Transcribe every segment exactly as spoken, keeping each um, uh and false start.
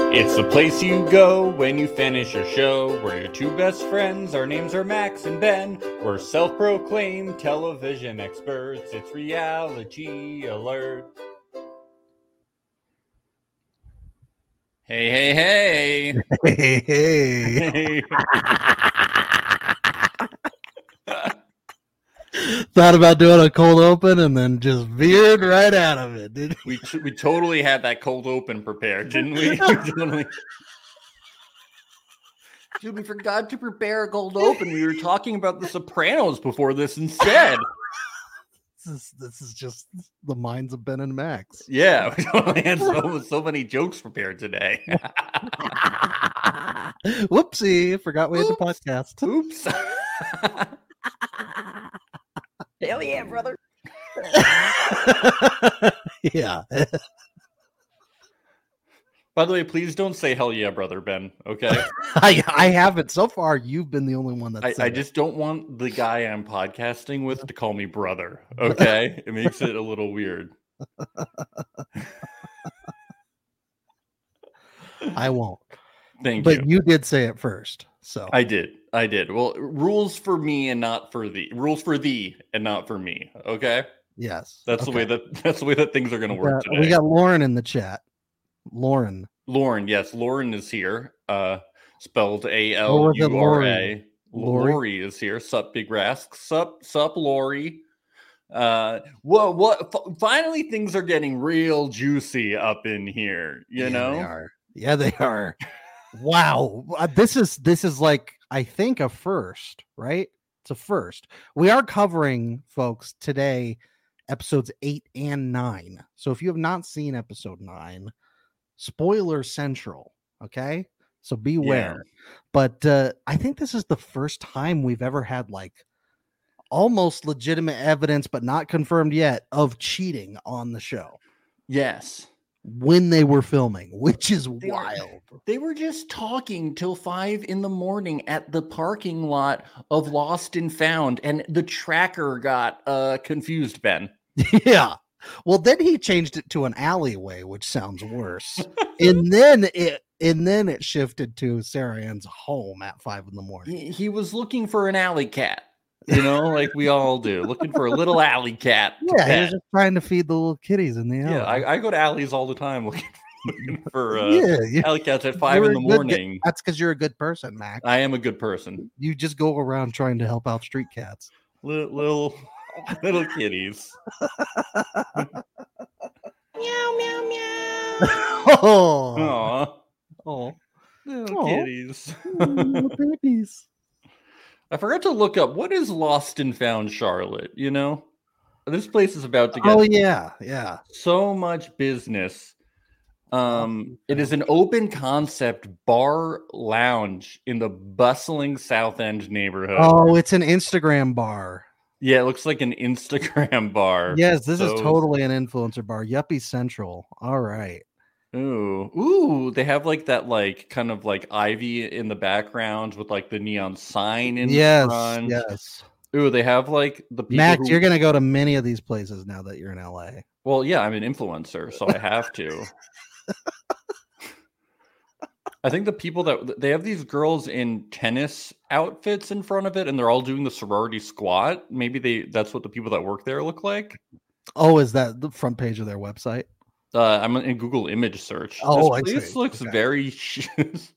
It's the place you go when you finish your show. We're your two best friends. Our names are Max and Ben. We're self-proclaimed television experts. It's Reality Alert. Hey, hey, hey. Hey, hey. Hey. Thought about doing a cold open and then just veered right out of it, didn't we t- we totally had that cold open prepared, didn't we? we totally... Dude, we forgot to prepare a cold open. We were talking about The Sopranos before this instead. This is, this is just the minds of Ben and Max. Yeah, we totally had so, so many jokes prepared today. Whoopsie, forgot we had Oops. the podcast. Oops. Hell yeah, brother. Yeah. By the way, please don't say hell yeah, brother, Ben. Okay. I, I haven't. So far, you've been the only one that I, said I just don't want the guy I'm podcasting with to call me brother. Okay. It makes it a little weird. I won't. Thank but you. you did say it first. So I did. I did. Well, rules for me and not for thee. Rules for thee and not for me. Okay. Yes. That's okay. the way that that's the way that things are going to we work got, today. We got Lauren in the chat. Lauren. Lauren, yes, Lauren is here. Uh, spelled A L U R A. Lori is here. Sup, Big Rask. Sup, sup, Lori. Uh, what? What? F- finally, things are getting real juicy up in here. You yeah, know, they are. Yeah, they are. Wow, this is this is like I think a first, right? It's a first. We are covering, folks, today episodes eight and nine. So if you have not seen episode nine, spoiler central. Okay, so beware. Yeah. But uh, I think this is the first time we've ever had like almost legitimate evidence, but not confirmed yet, of cheating on the show. Yes. When they were filming, which is they wild. Were, they were just talking till five in the morning at the parking lot of Lost and Found, and the tracker got uh, confused, Ben. Yeah. Well, then he changed it to an alleyway, which sounds worse. and then it and then it shifted to Sarah Ann's home at five in the morning. He, he was looking for an alley cat, you know, like we all do, looking for a little alley cat. Yeah, pet. He was just trying to feed the little kitties in the alley. Yeah, I, I go to alleys all the time looking, looking for uh, yeah, yeah. alley cats at five in the morning. Good, that's because you're a good person, Max. I am a good person. You just go around trying to help out street cats. Little little, little kitties. Meow, meow, meow. Oh, Aww. Oh, little Aww. kitties. Little babies. I forgot to look up what is Lost and Found Charlotte. You know, this place is about to get. Oh yeah, yeah. So much business. Um, it is an open concept bar lounge in the bustling South End neighborhood. Oh, it's an Instagram bar. Yeah, it looks like an Instagram bar. Yes, this so, is totally an influencer bar. Yuppie Central. All right. Ooh, ooh, they have like that, like kind of like ivy in the background with like the neon sign in yes, front. Yes. Ooh, they have like the people Max. who... You're gonna go to many of these places now that you're in L A. Well, yeah, I'm an influencer, so I have to. I think the people that they have these girls in tennis outfits in front of it, and they're all doing the sorority squat. Maybe they that's what the people that work there look like. Oh, is that the front page of their website? Uh, I'm in Google image search. Oh, this I place see. looks okay. very, sh-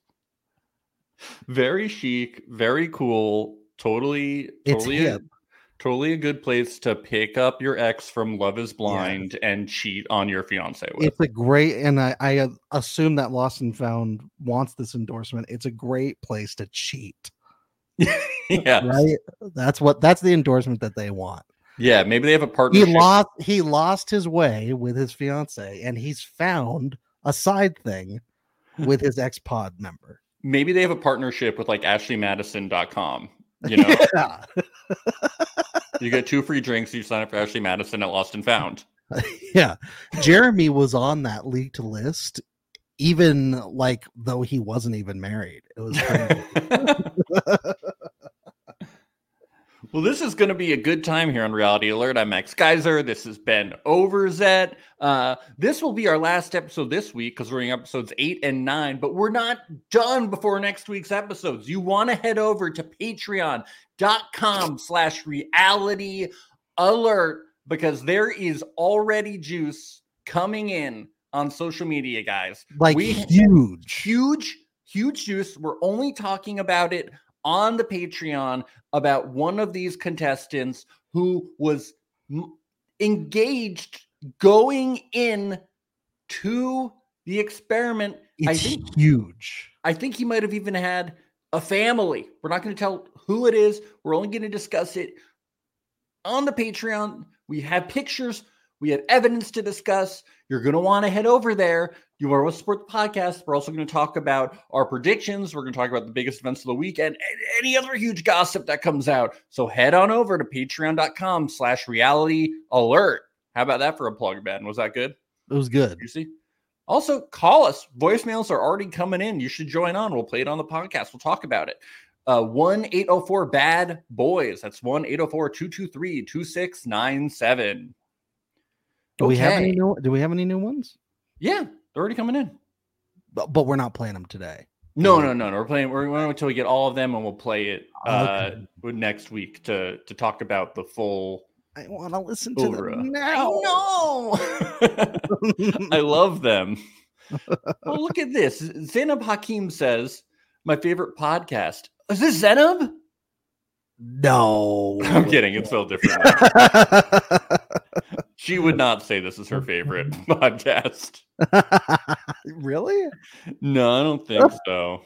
very chic, very cool. Totally, totally, it's a, hip. totally a good place to pick up your ex from Love Is Blind yeah. and cheat on your fiance with. It's a great, and I, I assume that Lost and Found wants this endorsement. It's a great place to cheat. Yeah, right. That's what. That's the endorsement that they want. Yeah, maybe they have a partnership. He lost. He lost his way with his fiance, and he's found a side thing with his ex-pod member. Maybe they have a partnership with like Ashley Madison dot com. You know, yeah. You get two free drinks. You sign up for Ashley Madison at Lost and Found. Yeah, Jeremy was on that leaked list, even like though he wasn't even married. It was crazy. Well, this is going to be a good time here on Reality Alert. I'm Max Geyser. This is Ben Overzet. Uh, this will be our last episode this week because we're in episodes eight and nine, but we're not done before next week's episodes. You want to head over to patreon.com slash reality alert because there is already juice coming in on social media, guys. Like we, huge, huge, huge juice. We're only talking about it on the Patreon about one of these contestants who was m- engaged going in to the experiment. It's I think huge. I think he might have even had a family. We're not going to tell who it is. We're only going to discuss it on the Patreon. We have pictures. We have evidence to discuss. You're going to want to head over there. You want to support the podcast. We're also going to talk about our predictions. We're going to talk about the biggest events of the week and any other huge gossip that comes out. So head on over to patreon.com slash reality alert. How about that for a plug, Ben? Was that good? It was good. You see? Also, call us. Voicemails are already coming in. You should join on. We'll play it on the podcast. We'll talk about it. Uh, one eight oh four bad boys. That's one eight oh four, two two three, two six nine seven. Do we have Okay. any new? Do we have any new ones? Yeah, they're already coming in. But, but we're not playing them today. No, no, no, no. We're playing. We're going until we get all of them, and we'll play it uh, Okay. next week to to talk about the full. I want to listen to Aura. them now. I I love them. Oh, look at this. Zainab Hakim says, "My favorite podcast." Is this Zainab? No, I'm kidding. It's spelled different. She would not say this is her favorite podcast. Really? No, I don't think so.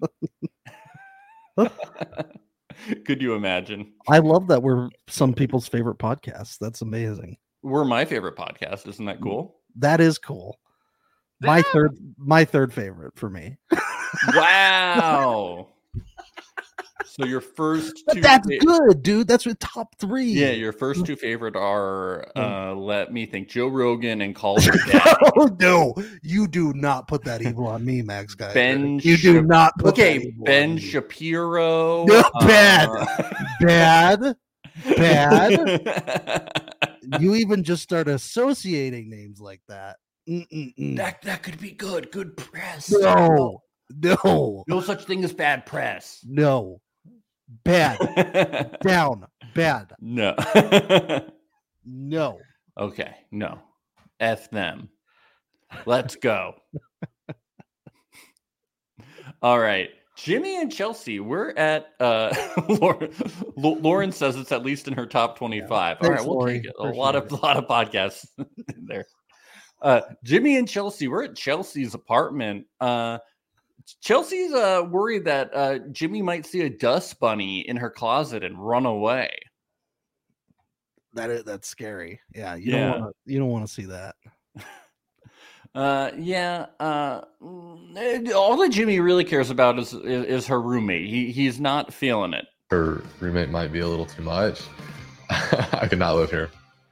Could you imagine? I love that we're some people's favorite podcasts. That's amazing. We're my favorite podcast. Isn't that cool? That is cool. My third, my third favorite for me. Wow. So your first But two that's fa- good, dude. That's with top three. Yeah, your first two favorite are uh let me think, Joe Rogan and Call Her Dad. Oh no, you do not put that evil on me, Max guy. Ben you do Shap- not put that Okay, evil Ben on me. Shapiro. No, bad. uh, Bad. Bad. You even just start associating names like that. Mm-mm-mm. that that could be good. Good press. No, no, No such thing as bad press. no. Bad. Down. Bad. No. No. Okay, no. F them. Let's go. All right. Jimmy and Chelsea, we're at uh Lauren, Lauren says it's at least in her top twenty-five. Yeah. All Thanks, right, we'll Lori. take it. A Appreciate lot of it. lot of podcasts in there. Uh Jimmy and Chelsea, we're at Chelsea's apartment. Uh Chelsea's uh worried that uh Jimmy might see a dust bunny in her closet and run away. That is that's scary. Yeah, you Yeah. don't want to you don't want to see that. Uh, yeah. Uh, mm, all that Jimmy really cares about is, is is her roommate. He he's not feeling it. Her roommate might be a little too much. I could not live here.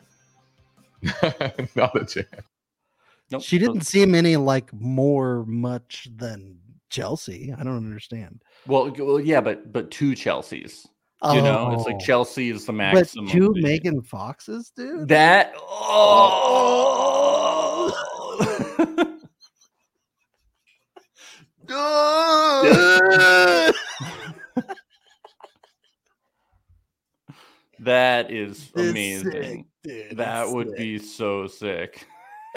Not a chance. Nope. She didn't seem any like more much than Chelsea. I don't understand. Well, g- well, yeah, but but two Chelseas. You know, it's like Oh. Chelsea is the But maximum. two that you- Megan Foxes, dude. That. Oh. That is It's amazing. sick, dude. That It's would sick. be so sick.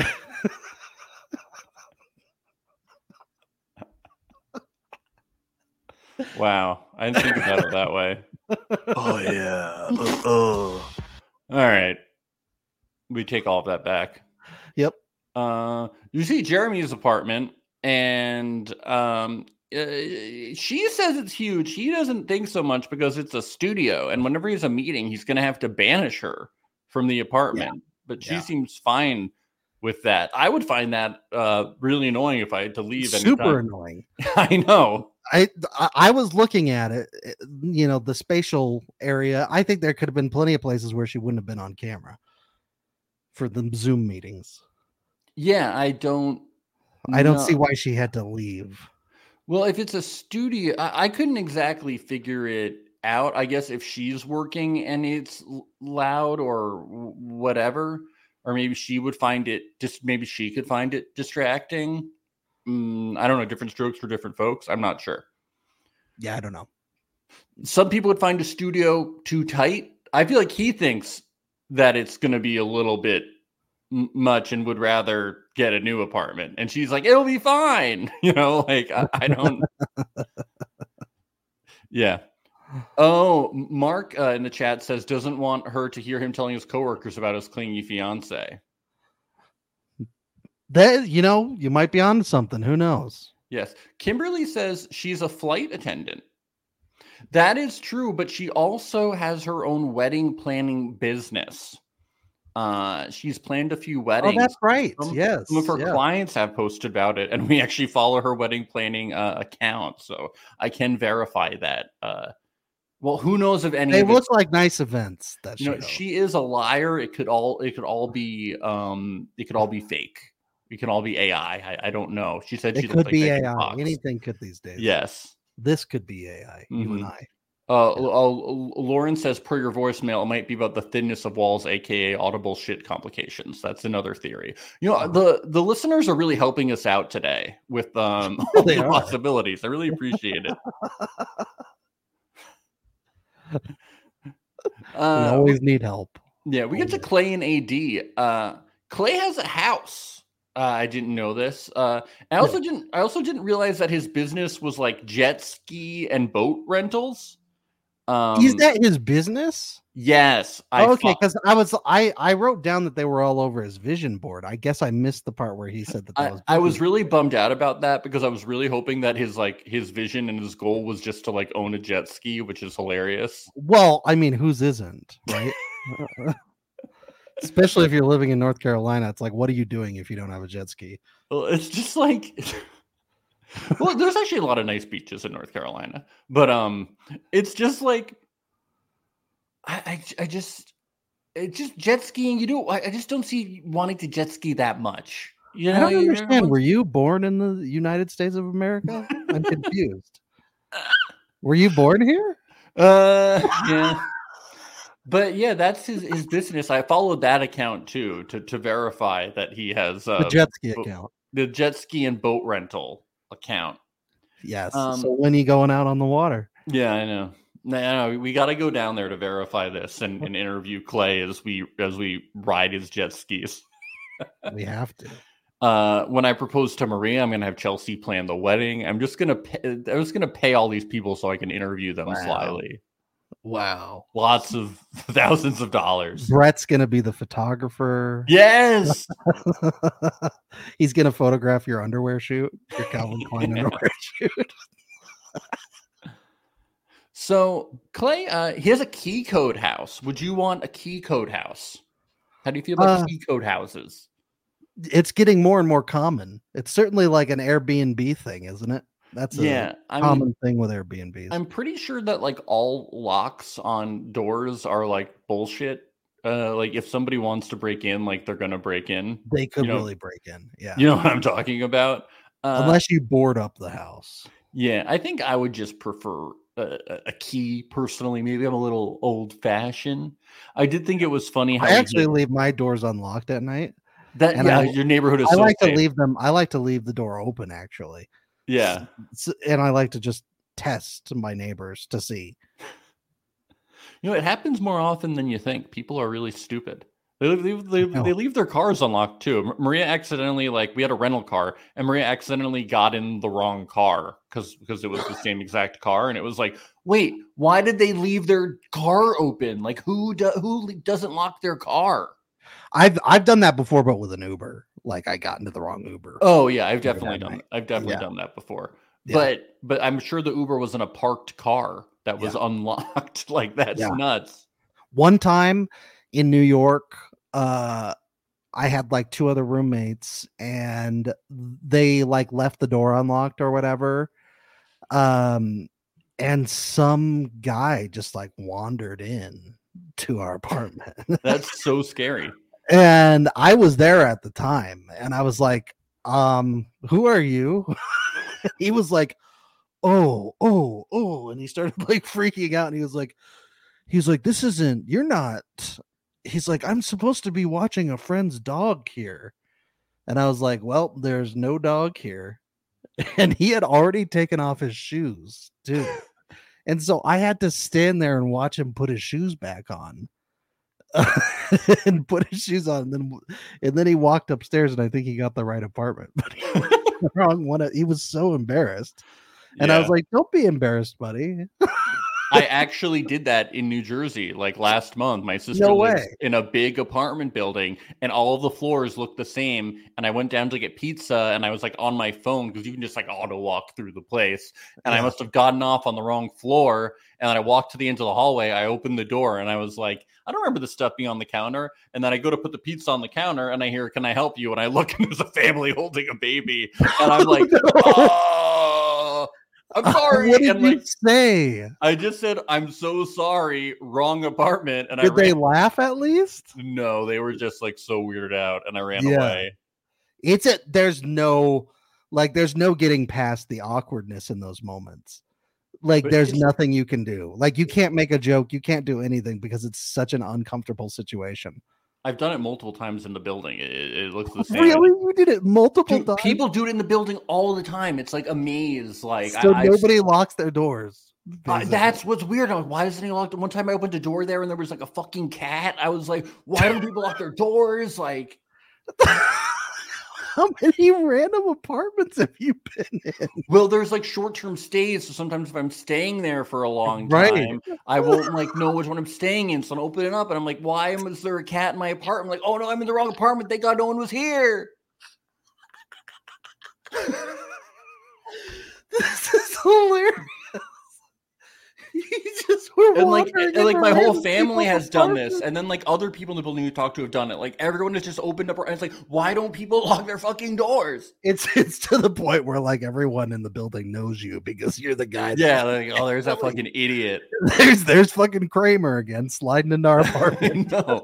Wow, I didn't think about it that way. Oh yeah. Oh. All right, we take all of that back. Yep. Uh, you see Jeremy's apartment, and um, uh, she says it's huge. He doesn't think so much because it's a studio, and whenever he's a meeting, he's going to have to banish her from the apartment. But she Yeah. seems fine with that. I would find that uh, really annoying if I had to leave. Super anytime. annoying. I know. I I- I was looking at it, it- you know, the spatial area. I think there could have been plenty of places where she wouldn't have been on camera for the Zoom meetings. Yeah, I don't. I don't know. see why she had to leave. Well, if it's a studio, I, I couldn't exactly figure it out, I guess, if she's working and it's loud or whatever, or maybe she would find it just maybe she could find it distracting. Mm, I don't know. Different strokes for different folks. I'm not sure. Yeah, I don't know. Some people would find a studio too tight. I feel like he thinks that it's going to be a little bit m- much and would rather get a new apartment. And she's like, it'll be fine. You know, like, I, I don't. Yeah. Oh, Mark uh, in the chat says doesn't want her to hear him telling his coworkers about his clingy fiance. That, you know, you might be on to something. Who knows? Yes. Kimberly says she's a flight attendant. That is true, but she also has her own wedding planning business. Uh, she's planned a few weddings. Oh, that's right. Some, yes. Some of her yeah. clients have posted about it, and we actually follow her wedding planning uh, account, so I can verify that. Uh, well, who knows if any they of look it's, like nice events. That you know, she is a liar. It could all it could all be um it could all be fake. It can all be A I. I, I don't know. She said she it could like be Megan A I. Fox. Anything could these days. Yes. This could be A I. Mm-hmm. You and I. Uh, yeah. uh, Lauren says, per your voicemail, it might be about the thinness of walls, aka audible shit complications. That's another theory. You know, the the listeners are really helping us out today with um all the possibilities. I really appreciate it. uh, we always need help. Yeah, we get to Clay and A D. Uh, Clay has a house. Uh, I didn't know this. Uh, I also yeah. didn't. I also didn't realize that his business was like jet ski and boat rentals. Um, Is that his business? Yes. I oh, okay, because I was I I wrote down that they were all over his vision board. I guess I missed the part where he said that. that I, was I was really bummed out about that because I was really hoping that his like his vision and his goal was just to like own a jet ski, which is hilarious. Well, I mean, whose isn't, right? Especially if you're living in North Carolina, it's like, what are you doing if you don't have a jet ski? Well, it's just like, well, there's actually a lot of nice beaches in North Carolina, but um, it's just like, I, I, I just, it just jet skiing. You do, I, I just don't see wanting to jet ski that much. You know, I don't understand. Were you born in the United States of America? I'm confused. Were you born here? Uh, yeah. But yeah, that's his, his business. I followed that account too to, to verify that he has uh, the jet ski account, the jet ski and boat rental account. Yes. Um, so when are you going out on the water? Yeah, I know. No, we got to go down there to verify this and, and interview Clay as we as we ride his jet skis. We have to. Uh, when I propose to Maria, I'm gonna have Chelsea plan the wedding. I'm just gonna pay, I'm just gonna pay all these people so I can interview them wow. slyly. Wow. Lots of thousands of dollars. Brett's going to be the photographer. Yes. He's going to photograph your underwear shoot, your Calvin Klein yeah. underwear shoot. So, Clay, uh, he has a key code house. Would you want a key code house? How do you feel about uh, key code houses? It's getting more and more common. It's certainly like an Airbnb thing, isn't it? That's a yeah, I common mean, thing with Airbnbs. I'm pretty sure that like all locks on doors are like bullshit. Uh, like if somebody wants to break in, like they're gonna break in. They could you know, really break in. Yeah, you know what I'm talking about. Uh, Unless you board up the house. Yeah, I think I would just prefer a, a key personally. Maybe I'm a little old fashioned. I did think it was funny how I actually did... leave my doors unlocked at night. That and yeah, I, your neighborhood is. I so like safe. to leave them. I like to leave the door open actually. Yeah. So, and I like to just test my neighbors to see. You know, it happens more often than you think. People are really stupid. They leave, they, they leave their cars unlocked too. Maria accidentally, like, we had a rental car, and Maria accidentally got in the wrong car because because it was the same exact car, and it was like, wait, why did they leave their car open? Like, who do, who doesn't lock their car? I've I've done that before, but with an Uber. Like I got into the wrong Uber. Oh yeah, I've definitely done. Night. I've definitely yeah. done that before. Yeah. But but I'm sure the Uber was in a parked car that was yeah. unlocked. Like that's yeah. nuts. One time in New York, uh, I had like two other roommates, and they like left the door unlocked or whatever. Um, and some guy just like wandered in to our apartment. That's so scary. And I was there at the time, and I was like, um, who are you? He was like, oh, oh, oh. And he started like freaking out. And he was like, he's like, this isn't, you're not, he's like, I'm supposed to be watching a friend's dog here. And I was like, well, there's no dog here. And he had already taken off his shoes too. And so I had to stand there and watch him put his shoes back on. And put his shoes on, and then and then he walked upstairs, and I think he got the right apartment, but he was the wrong one. He was so embarrassed, and yeah. I was like, "Don't be embarrassed, buddy." I actually did that in New Jersey, like last month. My sister no lives way. in a big apartment building, and all of the floors looked the same. And I went down to get pizza, and I was like on my phone because you can just like auto walk through the place. And yeah. I must have gotten off on the wrong floor. And then I walked to the end of the hallway. I opened the door, and I was like, I don't remember the stuff being on the counter. And then I go to put the pizza on the counter, and I hear, "Can I help you?" And I look, and there's a family holding a baby, and I'm like, oh, no. oh. I'm sorry. What did and you like, say? I just said, "I'm so sorry, wrong apartment." And did I they ran. laugh at least? No, they were just like so weirded out, and I ran yeah. away. It's a there's no like there's no getting past the awkwardness in those moments. Like but there's nothing you can do. Like you can't make a joke, you can't do anything because it's such an uncomfortable situation. I've done it multiple times in the building. It, it looks the same. Really? You did it multiple Dude, times? People do it in the building all the time. It's like a maze. Like so I, nobody I, locks their doors. Uh, that's what's weird. I'm like, why isn't he locked? One time I opened a door there and there was like a fucking cat. I was like, why don't people lock their doors? Like, how many random apartments have you been in? Well, there's like short-term stays. So sometimes if I'm staying there for a long right. time, I won't like know which one I'm staying in. So I'll open it up and I'm like, why is there a cat in my apartment? I'm like, oh no, I'm in the wrong apartment. Thank God no one was here. This is hilarious. You just were and like, and like my whole family has done this, and then like other people in the building you talk to have done it. Like everyone has just opened up, and it's like, why don't people lock their fucking doors? It's it's to the point where like everyone in the building knows you because you're the guy. Yeah, like, oh, there's that fucking idiot. There's there's fucking Kramer again sliding into our apartment. No.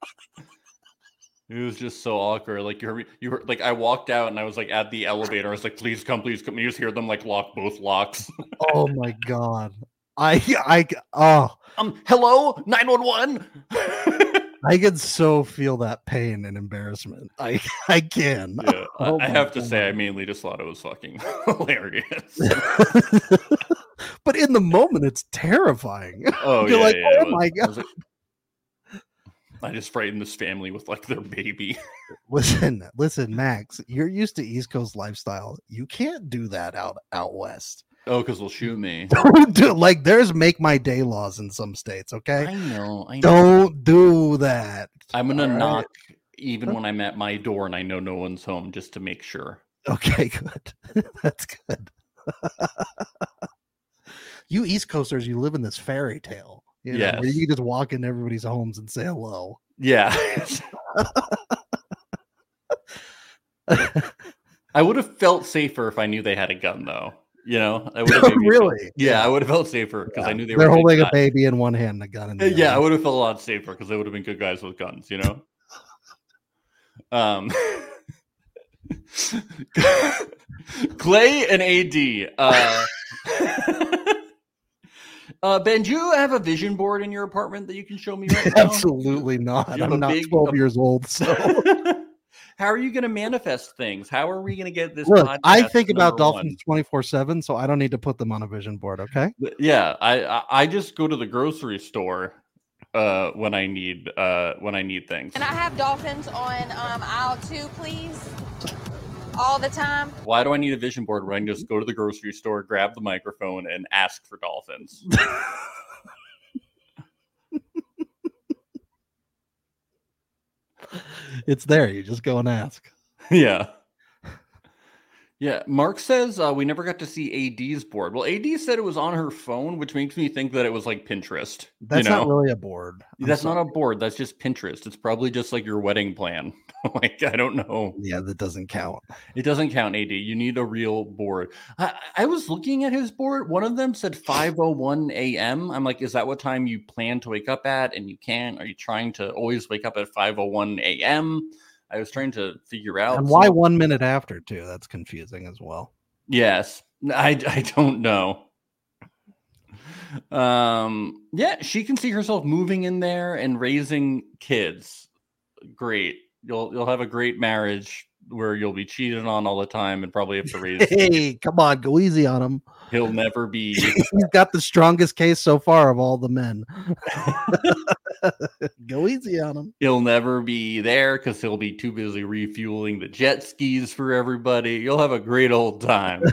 It was just so awkward. Like you heard, you heard, like I walked out and I was like at the elevator. I was like, please come, please come. You just hear them like lock both locks. Oh my God. I, I, oh, um, hello, nine one one. I can so feel that pain and embarrassment. I, I can. Yeah, oh I, I have God. to say, I mainly just thought it was fucking hilarious. But in the moment, it's terrifying. Oh, You're yeah, like, yeah, oh was, my God. I, like, I just frightened this family with like their baby. Listen, listen, Max, you're used to East Coast lifestyle. You can't do that out, out West. Oh, because they'll shoot me. Don't do like there's make my day laws in some states. Okay, I know. I know. Don't do that. I'm gonna All knock right. even when I'm at my door and I know no one's home, just to make sure. Okay, good. That's good. You East Coasters, you live in this fairy tale. You know, yes. where you can just walk into everybody's homes and say hello. Yeah. I would have felt safer if I knew they had a gun, though. You know, I would have really. Felt, yeah, yeah, I would have felt safer because yeah. I knew they They're were holding a baby in one hand, and a gun in the other. Yeah, I would have felt a lot safer because they would have been good guys with guns. You know. um, Clay and A D. Uh, uh, Ben, do you have a vision board in your apartment that you can show me right now? Absolutely not. I'm not big, twelve a, years old, so. How are you going to manifest things? How are we going to get this? Look, I think about dolphins one? twenty-four seven, so I don't need to put them on a vision board. Okay. Yeah, I I just go to the grocery store uh, when I need uh, when I need things. Can I have dolphins on um, aisle two, please? All the time. Why do I need a vision board where I can just go to the grocery store, grab the microphone, and ask for dolphins? It's there. You just go and ask. Yeah. Yeah. Mark says uh, we never got to see A D's board. Well, A D said it was on her phone, which makes me think that it was like Pinterest. That's you know? not really a board. I'm That's sorry. not a board. That's just Pinterest. It's probably just like your wedding plan. Like, I don't know. Yeah, that doesn't count. It doesn't count, A D. You need a real board. I, I was looking at his board. One of them said five oh one a.m. I'm like, is that what time you plan to wake up at? And you can't? Are you trying to always wake up at five oh one a.m.? I was trying to figure out. And why one minute after, too? That's confusing as well. Yes. I, I don't know. Um, yeah, she can see herself moving in there and raising kids. Great. You'll you'll have a great marriage where you'll be cheated on all the time and probably have to raise. Hey, come on, go easy on him. He'll never be. He's got the strongest case so far of all the men. Go easy on him. He'll never be there because he'll be too busy refueling the jet skis for everybody. You'll have a great old time.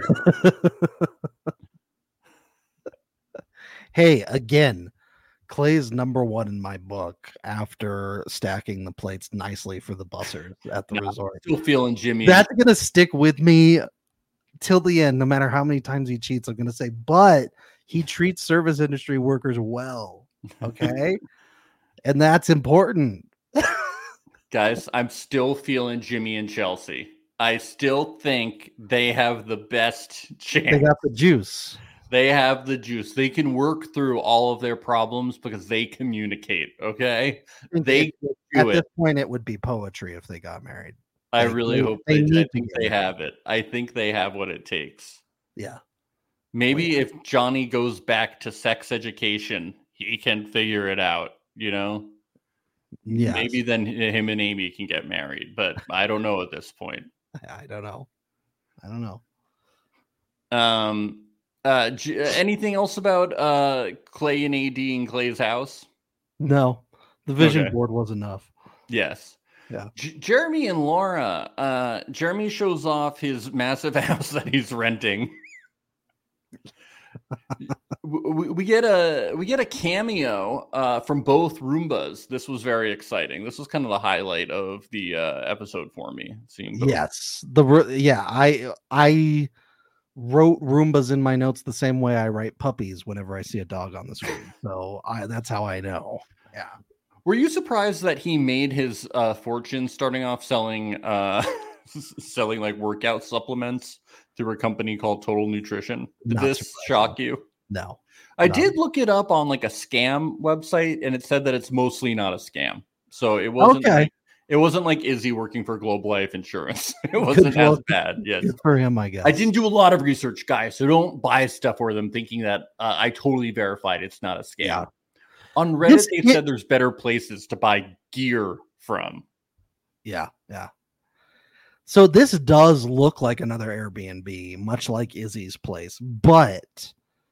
Hey, again, Clay's number one in my book after stacking the plates nicely for the bussers at the no, resort. Still feeling Jimmy. That's going to stick with me till the end, no matter how many times he cheats. I'm going to say, but he treats service industry workers well. Okay. And that's important. Guys, I'm still feeling Jimmy and Chelsea. I still think they have the best chance. They got the juice. They have the juice. They can work through all of their problems because they communicate. Okay. They do At it. this point, it would be poetry if they got married. I They- really they- hope they they, need I to think get they married. have it. I think they have what it takes. Yeah. Maybe if Johnny goes back to sex education, he can figure it out, you know? Yeah. Maybe then him and Amy can get married, but I don't know at this point. I don't know. I don't know. Um, uh, J- anything else about uh Clay and A D in Clay's house? No, the vision Okay. board was enough. Yes. Yeah. J- Jeremy and Laura. Uh, Jeremy shows off his massive house that he's renting. we, we get a we get a cameo uh, from both Roombas. This was very exciting. This was kind of the highlight of the uh, episode for me. Seeing both. Yes. The ro- yeah, I I wrote Roombas in my notes the same way I write puppies whenever I see a dog on the screen. So I that's how I know. Yeah. Were you surprised that he made his uh, fortune starting off selling uh, selling like workout supplements through a company called Total Nutrition? Did Not this surprising. shock you? No. I No. did look it up on like a scam website, and it said that it's mostly not a scam. So it wasn't. Okay. Like, it wasn't like Izzy working for Globe Life Insurance. It wasn't Well, as bad. Yes. Good for him, I guess. I didn't do a lot of research, guys, so don't buy stuff for them thinking that uh, I totally verified it's not a scam. Yeah. On Reddit, This- they it- said there's better places to buy gear from. Yeah, yeah. So this does look like another Airbnb, much like Izzy's place, but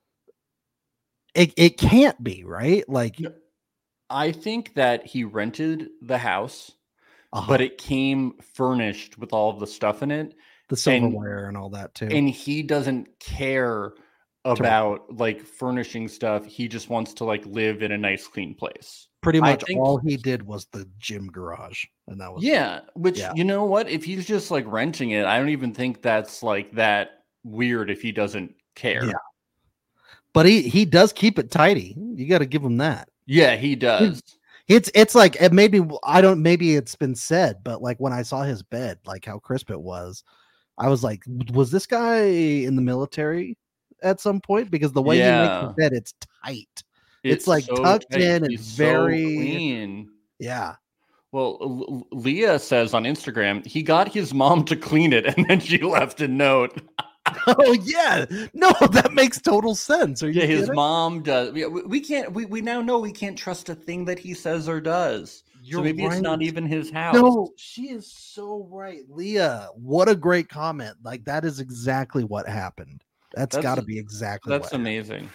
it it can't be, right? Like, No. I think that he rented the house, uh-huh, but it came furnished with all of the stuff in it, the silverware and all that too. and he doesn't care about like furnishing stuff. He just wants to like live in a nice, clean place. Pretty I much think- all he did was the gym garage, and that was Yeah, which Yeah. you know what? If he's just like renting it, I don't even think that's like that weird if he doesn't care. Yeah. But he he does keep it tidy. You got to give him that. Yeah, he does. It's it's like it maybe I don't maybe it's been said, but like when I saw his bed, like how crisp it was, I was like, was this guy in the military at some point? Because the way he makes Yeah. the bed, it's tight. It's, like, tucked tight. in and He's so very- clean. Yeah. Well, L- L- Leah says on Instagram he got his mom to clean it, and then she left a note. Oh yeah. No, that makes total sense. Are you Yeah, his kidding? mom does. We, we can't. We, we now know we can't trust a thing that he says or does. You're so maybe it's not right. even his house. No, she is so right. Leah, what a great comment. Like that is exactly what happened. That's, That's- got to be exactly That's what happened. amazing.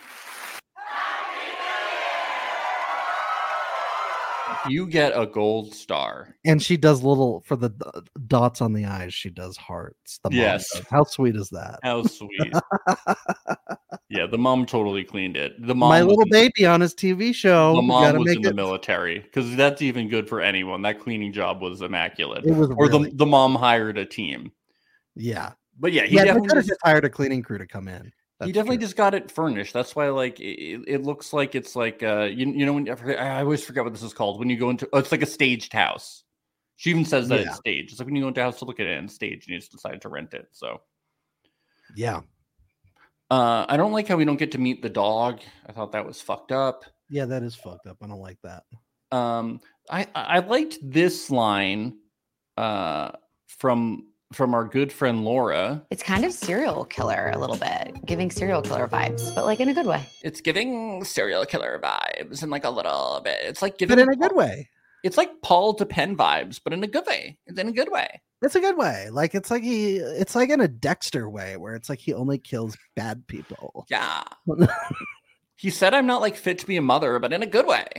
You get a gold star. And she does little for the d- dots on the eyes. She does hearts. The mom Yes. does. How sweet is that? How sweet. Yeah, the mom totally cleaned it. The mom, My was little in- baby on his T V show. the We mom gotta was make in the it- military because that's even good for anyone. That cleaning job was immaculate. It was or really- the the mom hired a team. Yeah, But yeah, he yeah. They definitely could have just, just hired a cleaning crew to come in. he That's definitely true. just got it furnished. That's why like it, it looks like it's like uh you, you know when I, forget, I always forget what this is called when you go into oh, it's like a staged house. She even says that Yeah. it's staged. It's like when you go into a house to look at it and stage and you just decide to rent it. So Yeah, uh I don't like how we don't get to meet the dog. I thought that was fucked up. yeah. That is fucked up. I don't like that. Um, I I liked this line uh, from from our good friend Laura. It's kind of serial killer a little bit, giving serial killer vibes, but like in a good way. It's giving serial killer vibes in like a little bit. It's like giving, but in a good way. It's like Paul DePen vibes, but in a good way. It's in a good way. It's a good way. Like it's like he, it's like in a Dexter way where it's like he only kills bad people. Yeah. He said, "I'm not like fit to be a mother, but in a good way."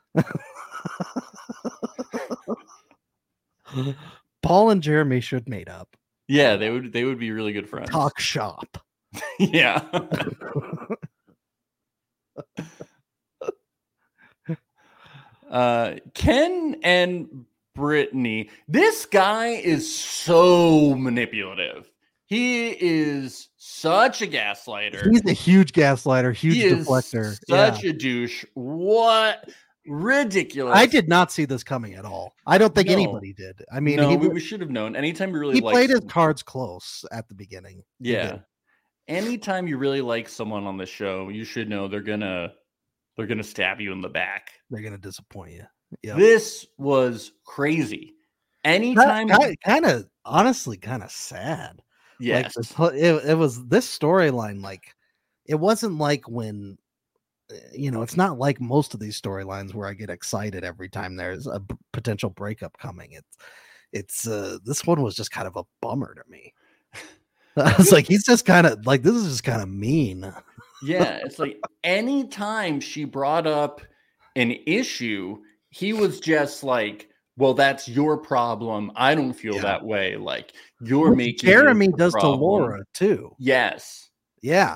Paul and Jeremy should mate up. Yeah, they would. They would be really good friends. Talk shop. Yeah. uh, Ken and Brittany. This guy is so manipulative. He is such a gaslighter. He's a huge gaslighter, huge he deflector. Is such yeah. a douche. What ridiculous. I did not see this coming at all. I don't think no. anybody did. I mean, no, he, we, we should have known. Anytime you really he like played someone, his cards close at the beginning. Yeah. Anytime you really like someone on the show, you should know they're gonna they're gonna stab you in the back. They're gonna disappoint you. Yep. This was crazy. Anytime kind, kind of honestly kind of sad. Yes. Like, it, it was this storyline, like it wasn't like when you know, it's not like most of these storylines where I get excited every time there's a b- potential breakup coming. It's it's uh this one was just kind of a bummer to me. I was like, he's just kind of like, this is just kind of mean. Yeah, it's like anytime she brought up an issue, he was just like, well, that's your problem. I don't feel yeah. that way. Like you're Which making Jeremy does problem. to Laura too. Yes. Yeah.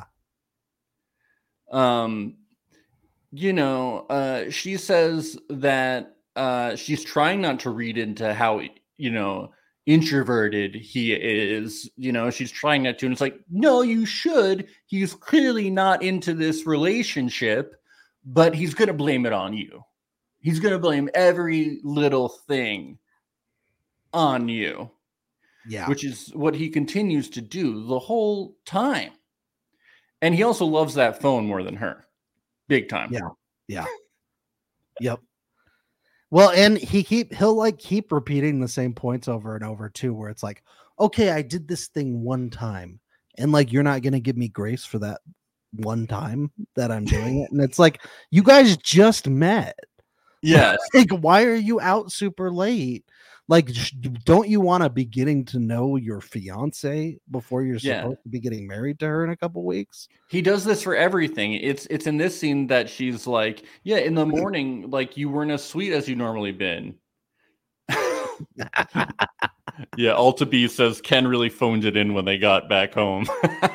Um, you know, uh, she says that uh, she's trying not to read into how, you know, introverted he is. You know, she's trying not to. And it's like, no, you should. He's clearly not into this relationship, but he's going to blame it on you. He's going to blame every little thing on you. Yeah. Which is what he continues to do the whole time. And he also loves that phone more than her. Big time. Yeah. Yeah. Yep. Well, and he keep he'll like keep repeating the same points over and over too, where it's like, okay, I did this thing one time, and like you're not gonna give me grace for that one time that I'm doing it. And it's like, you guys just met. Yes. Like, why are you out super late? Like, don't you want to be getting to know your fiance before you're yeah. supposed to be getting married to her in a couple weeks? He does this for everything. It's it's in this scene that she's like, yeah, in the morning, like you weren't as sweet as you normally been. Yeah, Alta B says Ken really phoned it in when they got back home.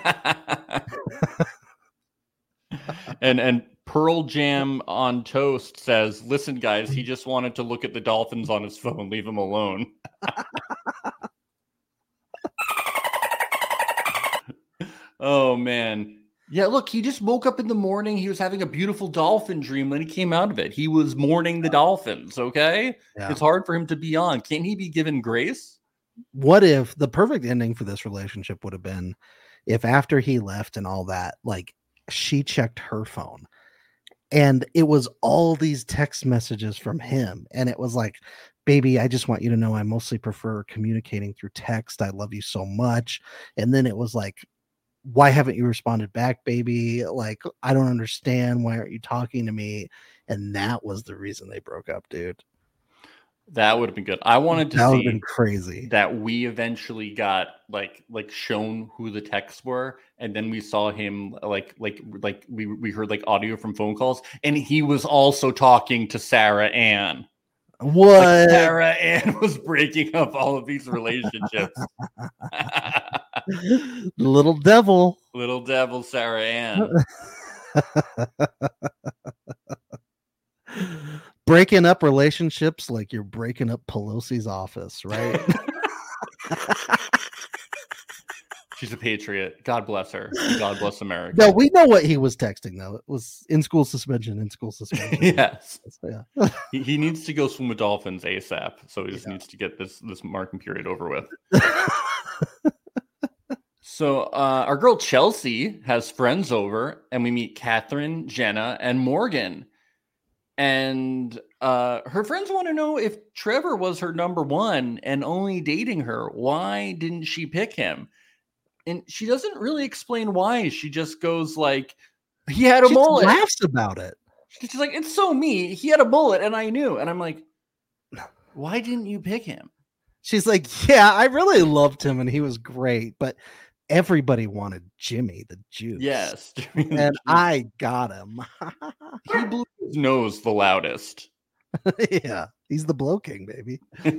and and Pearl Jam on Toast says, listen, guys, he just wanted to look at the dolphins on his phone. Leave him alone. Oh, man. Yeah, look, he just woke up in the morning. He was having a beautiful dolphin dream when he came out of it. He was mourning the dolphins, okay? Yeah. It's hard for him to be on. Can't he be given grace? What if the perfect ending for this relationship would have been if after he left and all that, like, she checked her phone and it was all these text messages from him. And it was like, baby, I just want you to know I mostly prefer communicating through text. I love you so much. And then it was like, why haven't you responded back, baby? Like, I don't understand. Why aren't you talking to me? And that was the reason they broke up, dude. That would have been good. I wanted to that see would have been crazy that we eventually got like like shown who the texts were, and then we saw him like like like we we heard like audio from phone calls, and he was also talking to Sarah Ann. What? Like Sarah Ann was breaking up all of these relationships. Little devil. Little devil Sarah Ann. Breaking up relationships like you're breaking up Pelosi's office, right? She's a patriot. God bless her. God bless America. No, we know what he was texting, though. It was in school suspension, in school suspension. Yes. Yeah. he, he needs to go swim with dolphins ASAP. So he just yeah. needs to get this, this marking period over with. So uh, our girl Chelsea has friends over, and we meet Catherine, Jenna, and Morgan. And uh, her friends want to know if Trevor was her number one and only dating her. Why didn't she pick him? And she doesn't really explain why. She just goes like, he had a she mullet. Laughs about it. She's like, it's so me. He had a mullet and I knew. And I'm like, why didn't you pick him? She's like, yeah, I really loved him and he was great, but everybody wanted Jimmy the Juice. Yes. Jimmy the and Juice. I got him. He blew his nose the loudest. Yeah, he's the blow king, baby.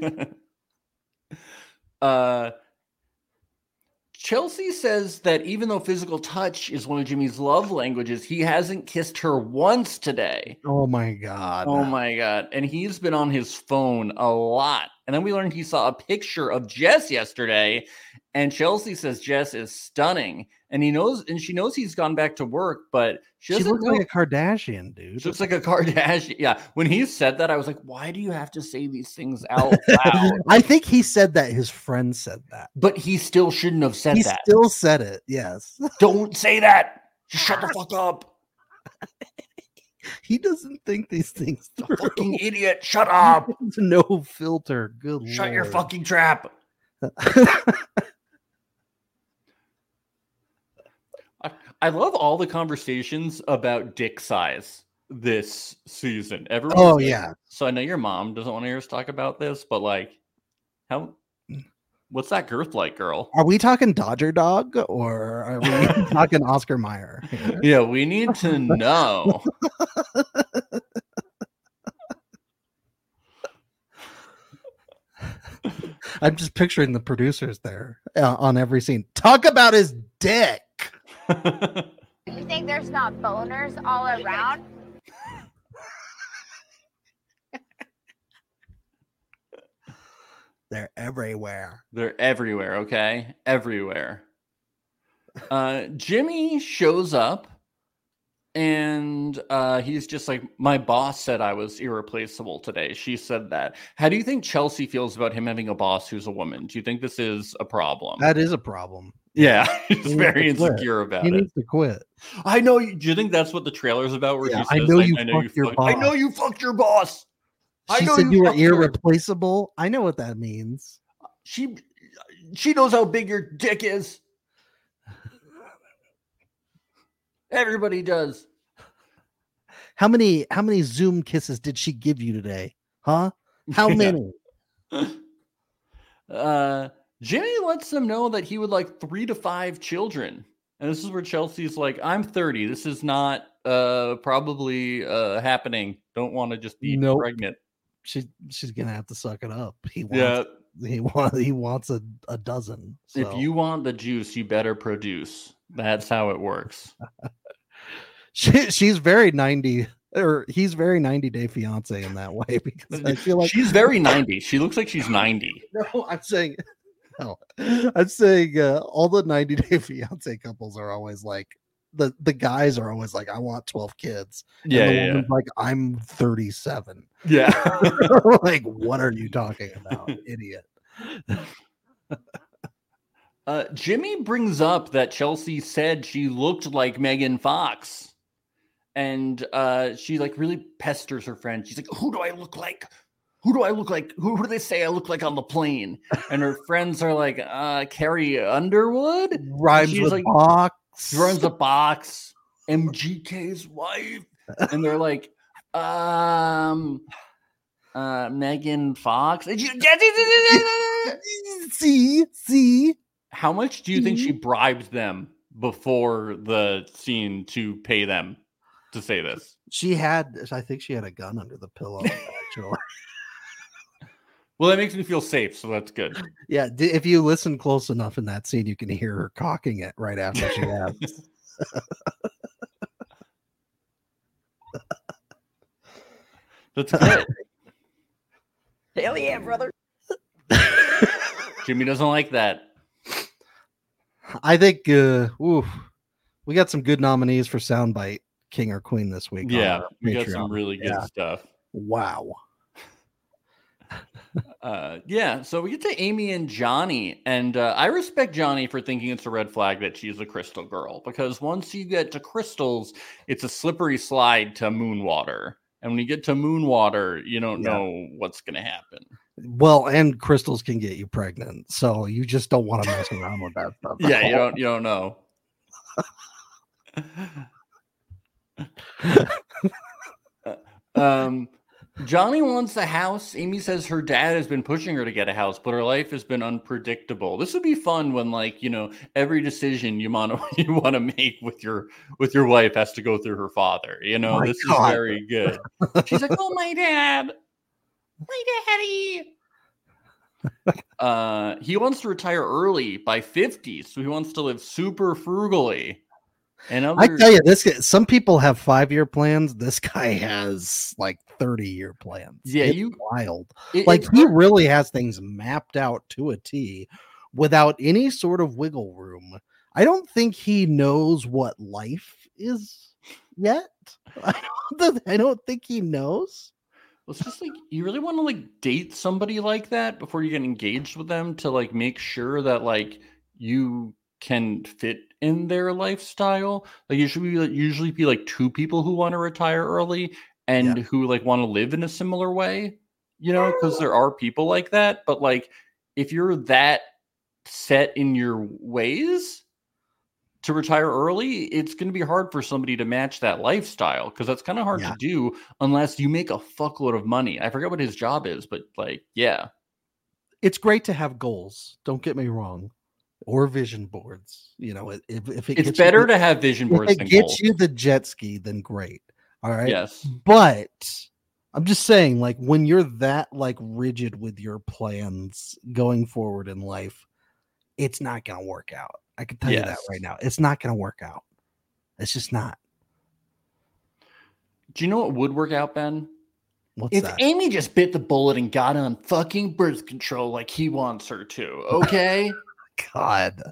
uh, Chelsea says that even though physical touch is one of Jimmy's love languages, he hasn't kissed her once today. Oh my God. Oh my God. And he's been on his phone a lot. And then we learned he saw a picture of Jess yesterday. And Chelsea says Jess is stunning. And he knows, and she knows he's gone back to work, but she, she doesn't looks know. like a Kardashian, dude. She looks like a Kardashian. Yeah. When he said that, I was like, why do you have to say these things out loud? I think he said that. His friend said that. But he still shouldn't have said he that. He still said it. Yes. Don't say that. Just shut the fuck up. He doesn't think these things through. Fucking idiot. Shut up. No filter. Good Shut Lord. your fucking trap. I, I love all the conversations about dick size this season. Everyone. Oh, like, yeah. So I know your mom doesn't want to hear us talk about this, but like, how, what's that girth like, girl? Are we talking Dodger Dog or are we talking Oscar Mayer? Yeah, we need to know. I'm just picturing the producers there uh, on every scene. Talk about his dick. You think there's not boners all around? They're everywhere. They're everywhere, okay? Everywhere. Uh, Jimmy shows up and uh, he's just like, my boss said I was irreplaceable today. She said that. How do you think Chelsea feels about him having a boss who's a woman? Do you think this is a problem? That is a problem. Yeah, he's He very needs to quit. insecure about He it. needs to quit. I know. You, do you think that's what the trailer's about? Where Yeah, she says, I know like, you I know fucked you your fucked, I know boss. you fucked your boss. I She know said you were fucked her. irreplaceable. I know what that means. She, she knows how big your dick is. Everybody does. How many how many Zoom kisses did she give you today? Huh? How Yeah. many? Uh, Jimmy lets them know that he would like three to five children. And this is where Chelsea's like, I'm thirty. This is not uh probably uh happening. Don't want to just be Nope. pregnant. She she's gonna have to suck it up. He wants Yeah. he wants he wants a, a dozen. If so. you want the juice, you better produce. That's how it works. she, she's very ninety or he's very ninety day fiance in that way because I feel like she's very ninety. She looks like she's ninety. no, I'm saying no, I'm saying uh, all the ninety day fiance couples are always like the the guys are always like, I want twelve kids. And Yeah, the yeah, woman's like, I'm thirty-seven. yeah. Like, what are you talking about, idiot? Uh, Jimmy brings up that Chelsea said she looked like Megan Fox. And uh, she like really pesters her friend. She's like, who do I look like? Who do I look like? Who, who do they say I look like on the plane? And her friends are like, uh, Carrie Underwood? Rhymes she's with like- box. She runs a box. M G K's wife. And they're like, um, uh, Megan Fox. And she, see, see. how much do you think she bribed them before the scene to pay them to say this? She had, I think she had a gun under the pillow, actually. Well, that makes me feel safe, so that's good. Yeah, d- if you listen close enough in that scene, you can hear her cocking it right after she has. That's good. Hell yeah, brother. Jimmy doesn't like that. I think uh, ooh, we got some good nominees for Soundbite King or Queen this week. on Yeah, our we got Patreon. some really good Yeah. stuff. Wow. Uh, yeah, so we get to Amy and Johnny, and uh, I respect Johnny for thinking it's a red flag that she's a crystal girl, because once you get to crystals, it's a slippery slide to moon water. And when you get to Moonwater, you don't Yeah. know what's going to happen. Well, and crystals can get you pregnant, so you just don't want to mess around with that stuff. Yeah, you don't you don't know. um, Johnny wants a house. Amy says her dad has been pushing her to get a house, but her life has been unpredictable. This would be fun when, like, you know, every decision you want to you want to make with your with your wife has to go through her father. You know, My this God. is very good. She's like, "Oh, my dad, my daddy." Uh, he wants to retire early by fifty, so he wants to live super frugally. And other... I tell you, this guy, some people have five-year plans. This guy has like thirty-year plans. Yeah, it's you wild. it, Like it, he really has things mapped out to a T, without any sort of wiggle room. I don't think he knows what life is yet. I don't, I don't think he knows. It's just like, you really want to like date somebody like that before you get engaged with them to like make sure that like you can fit in their lifestyle. Like you should be like, usually be like two people who want to retire early and Yeah. who like want to live in a similar way, you know, because there are people like that. But like if you're that set in your ways to retire early, it's going to be hard for somebody to match that lifestyle because that's kind of hard Yeah. to do unless you make a fuckload of money. I forget what his job is, but like, yeah. It's great to have goals. Don't get me wrong, or vision boards. You know, if if it It's gets you better the- to have vision if boards it than gets goals. you the jet ski, then great. All right. Yes. But I'm just saying, like, when you're that like rigid with your plans going forward in life, it's not gonna work out. I can tell you that Yes. right now. It's not gonna work out. It's just not. Do you know what would work out, Ben? What's If that? Amy just bit the bullet and got on fucking birth control like he wants her to, okay? God.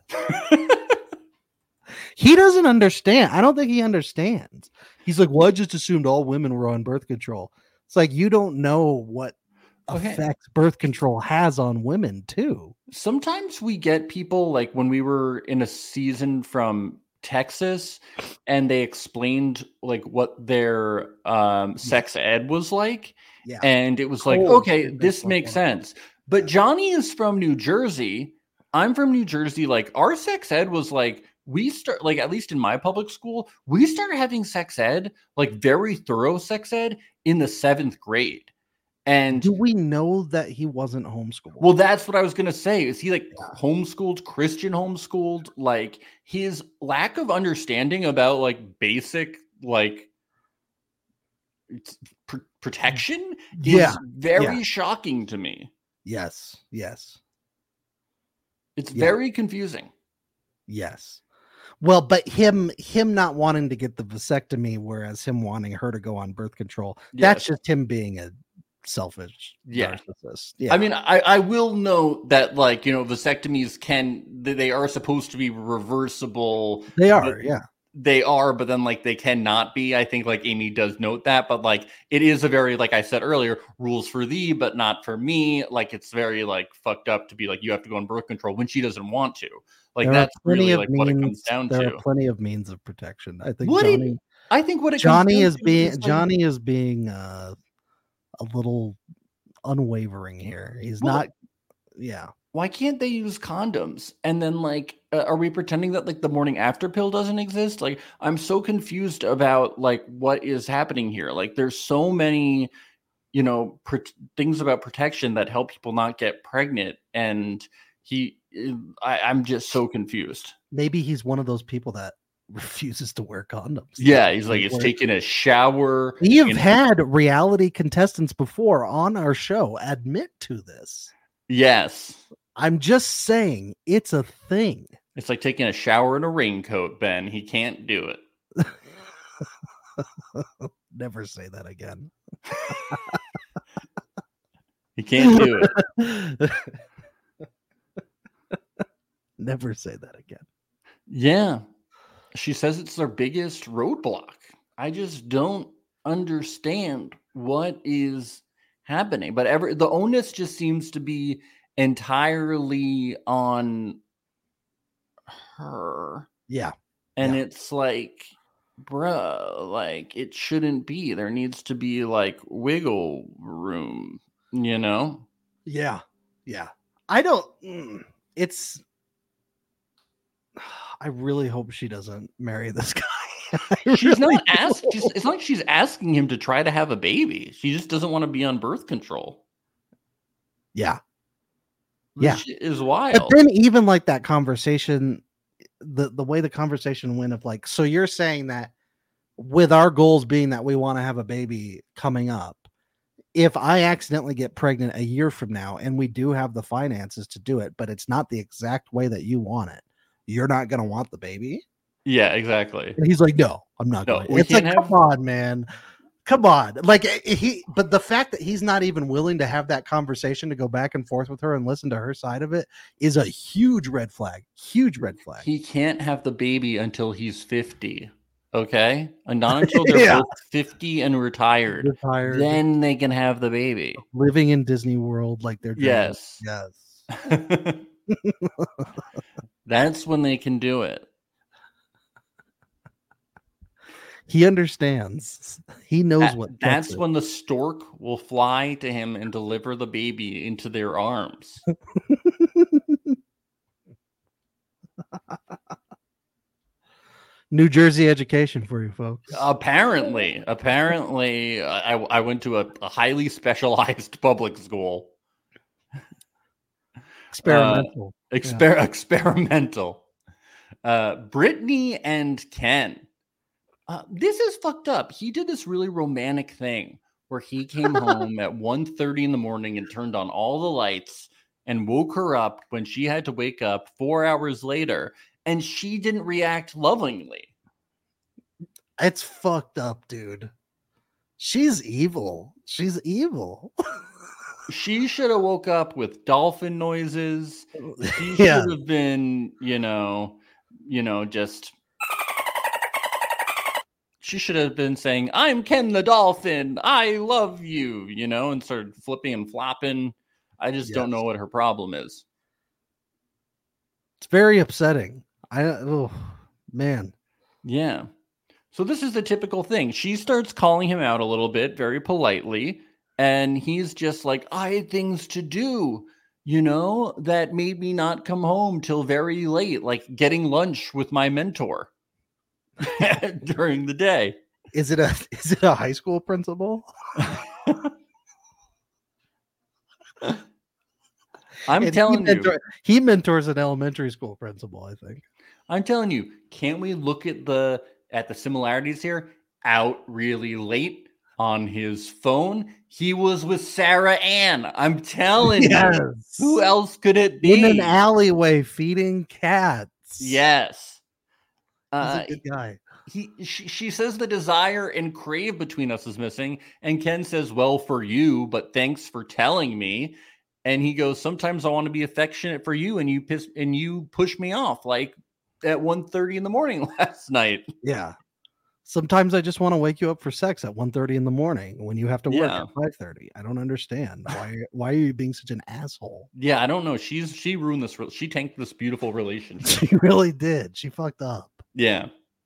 He doesn't understand. I don't think he understands. He's like, well, I just assumed all women were on birth control. It's like you don't know what Okay. effects birth control has on women too. Sometimes we get people like when we were in a season from Texas and they explained like what their um, sex ed was like. Yeah. And it was like, Oh, okay, shit, this that's makes fucking- sense. But Johnny is from New Jersey. I'm from New Jersey. Like our sex ed was like, we start like, at least in my public school, we started having sex ed, like very thorough sex ed in the seventh grade. And Do we know that he wasn't homeschooled? well, that's what I was gonna say. Is he like homeschooled, Christian homeschooled? Like his lack of understanding about like basic like it's pr- protection is Yeah, very yeah. shocking to me. yes, yes, It's Yeah. very confusing. yes. Well, but him him not wanting to get the vasectomy, whereas him wanting her to go on birth control, that's Yes. just him being a selfish Yeah. narcissist. Yeah. I mean, I, I will note that like, you know, vasectomies can they they are supposed to be reversible. they are, the- yeah. They are, but then like they cannot be. I think like Amy does note that, but like it is a very, like I said earlier, rules for thee, but not for me. Like it's very like fucked up to be like you have to go on birth control when she doesn't want to. Like There are that's plenty really of like what it comes means- down there to. are plenty of means of protection. I think What it- Johnny I think what it Johnny comes down is to being like- Johnny is being uh, a little unwavering here. He's Well, not. Yeah. Why can't they use condoms? And then like, uh, are we pretending that like the morning after pill doesn't exist? Like, I'm so confused about like what is happening here. Like, there's so many, you know, pr- things about protection that help people not get pregnant, and he, I, I'm just so confused. Maybe he's one of those people that refuses to wear condoms. Yeah, he's like, it's Like- taking a shower. We have in- had reality contestants before on our show admit to this. Yes, I'm just saying it's a thing. it's like taking a shower in a raincoat, Ben. He can't do it. Never say that again. He can't do it. Never say that again. Yeah. She says it's their biggest roadblock. I just don't understand what is happening. But ever the onus just seems to be entirely on her. Yeah. And Yeah. it's like bruh, like it shouldn't be. There needs to be like wiggle room, you know? Yeah. Yeah. I don't, mm, it's, I really hope she doesn't marry this guy. She's really not asking. It's not like she's asking him to try to have a baby. She just doesn't want to be on birth control. Yeah. Which yeah. is wild. But then even like that conversation, the, the way the conversation went of like, so you're saying that with our goals being that we want to have a baby coming up, if I accidentally get pregnant a year from now and we do have the finances to do it, but it's not the exact way that you want it, you're not going to want the baby. Yeah, exactly. And he's like, no, I'm not No, going. we It's like, can't come have- on, man. Come on. Like he, but the fact that he's not even willing to have that conversation to go back and forth with her and listen to her side of it is a huge red flag. Huge red flag. He can't have the baby until he's fifty. Okay. And not until they're Yeah. both fifty and retired. Retired. Then they can have the baby. Living in Disney World like they're doing. Yes. Yes. That's when they can do it. He understands. He knows That- what. that's it. when the stork will fly to him and deliver the baby into their arms. New Jersey education for you folks. Apparently, apparently, I, I went to a, a highly specialized public school. Experimental. Uh, exper- yeah. Experimental. Uh, Brittany and Ken. Uh, this is fucked up. He did this really romantic thing where he came home at one thirty in the morning and turned on all the lights and woke her up when she had to wake up four hours later, and she didn't react lovingly. It's fucked up, dude. She's evil. She's evil. She should have woke up with dolphin noises. She Yeah. should have been, you know, you know, just... She should have been saying, I'm Ken the dolphin. I love you, you know, and started flipping and flopping. I just Yes. don't know what her problem is. It's very upsetting. I oh man. Yeah. So this is the typical thing. She starts calling him out a little bit, very politely, and he's just like, I had things to do, you know, that made me not come home till very late, like getting lunch with my mentor during the day. Is it a is it a high school principal? I'm And telling he you. mentor, he mentors an elementary school principal, I think. I'm telling you, can't we look at the at the similarities here? Out really late on his phone. He was with Sarah Ann. I'm telling Yes. you. Who else could it be? In an alleyway feeding cats. Yes. He's Uh, a good guy. he she, she says the desire and crave between us is missing, and Ken says, well, for you, but thanks for telling me. And he goes, sometimes I want to be affectionate for you, and you piss and you push me off like at one thirty in the morning last night. Yeah. Sometimes I just want to wake you up for sex at one thirty in the morning when you have to work Yeah. at five thirty. I don't understand. Why why are you being such an asshole? Yeah, I don't know. She's she ruined this. re- She tanked this beautiful relationship. She really did. She fucked up. Yeah.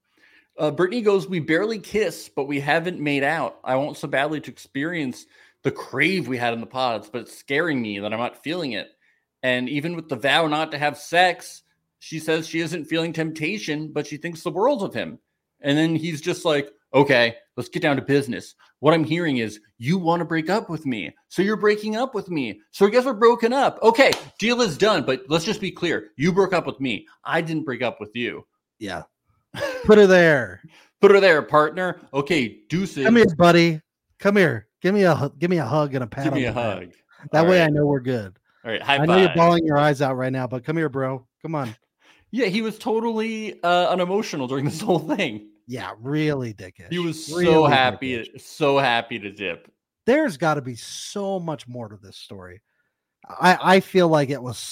Uh, Brittany goes, we barely kiss, but we haven't made out. I want so badly to experience the crave we had in the pods, but it's scaring me that I'm not feeling it. And even with the vow not to have sex, she says she isn't feeling temptation, but she thinks the world of him. And then he's just like, okay, let's get down to business. What I'm hearing is you want to break up with me. So you're breaking up with me. So I guess we're broken up. Okay, deal is done. But let's just be clear. You broke up with me. I didn't break up with you. Yeah. Put her there. Put her there, partner. Okay, deuces. Come here, buddy. Come here. Give me a hu- give me a hug and a pat. Give on me the a back. hug. That All way right. I know we're good. All right, high I know you're five. bawling your eyes out right now, but come here, bro. Come on. Yeah, he was totally uh, unemotional during this whole thing. Yeah, really dickish. He was so Really happy, dickish. so happy to dip. There's got to be so much more to this story. I, I feel like it was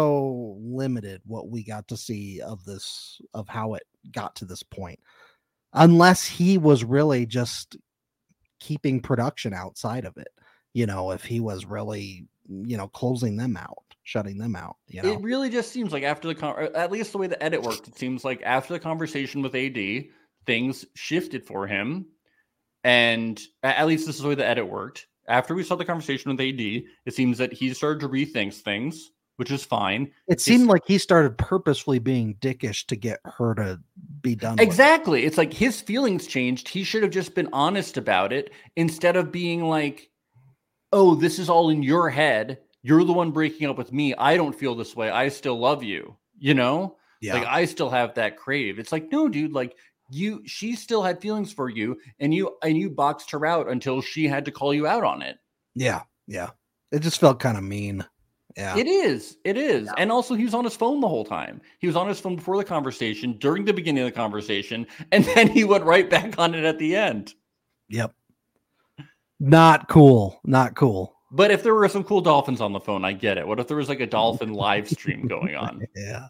so limited what we got to see of this, of how it got to this point. Unless he was really just keeping production outside of it. You know, if he was really, you know, closing them out, shutting them out, you know. It really just seems like after the con- or at least the way the edit worked, it seems like after the conversation with A D, things shifted for him. And at least this is the way the edit worked. After we saw the conversation with A D, it seems that he started to rethink things, which is fine. It seemed it's, like he started purposefully being dickish to get her to be done with. Exactly. It's like his feelings changed. He should have just been honest about it instead of being like, oh, this is all in your head. You're the one breaking up with me. I don't feel this way. I still love you. You know? Yeah. Like, I still have that crave. It's like, no, dude, like, you, she still had feelings for you, and you, and you boxed her out until she had to call you out on it. Yeah. Yeah. It just felt kind of mean. Yeah. It is. It is. Yeah. And also, he was on his phone the whole time. He was on his phone before the conversation, during the beginning of the conversation, and then he went right back on it at the end. Yep. Not cool. Not cool. But if there were some cool dolphins on the phone, I get it. What if there was like a dolphin live stream going on? Yeah.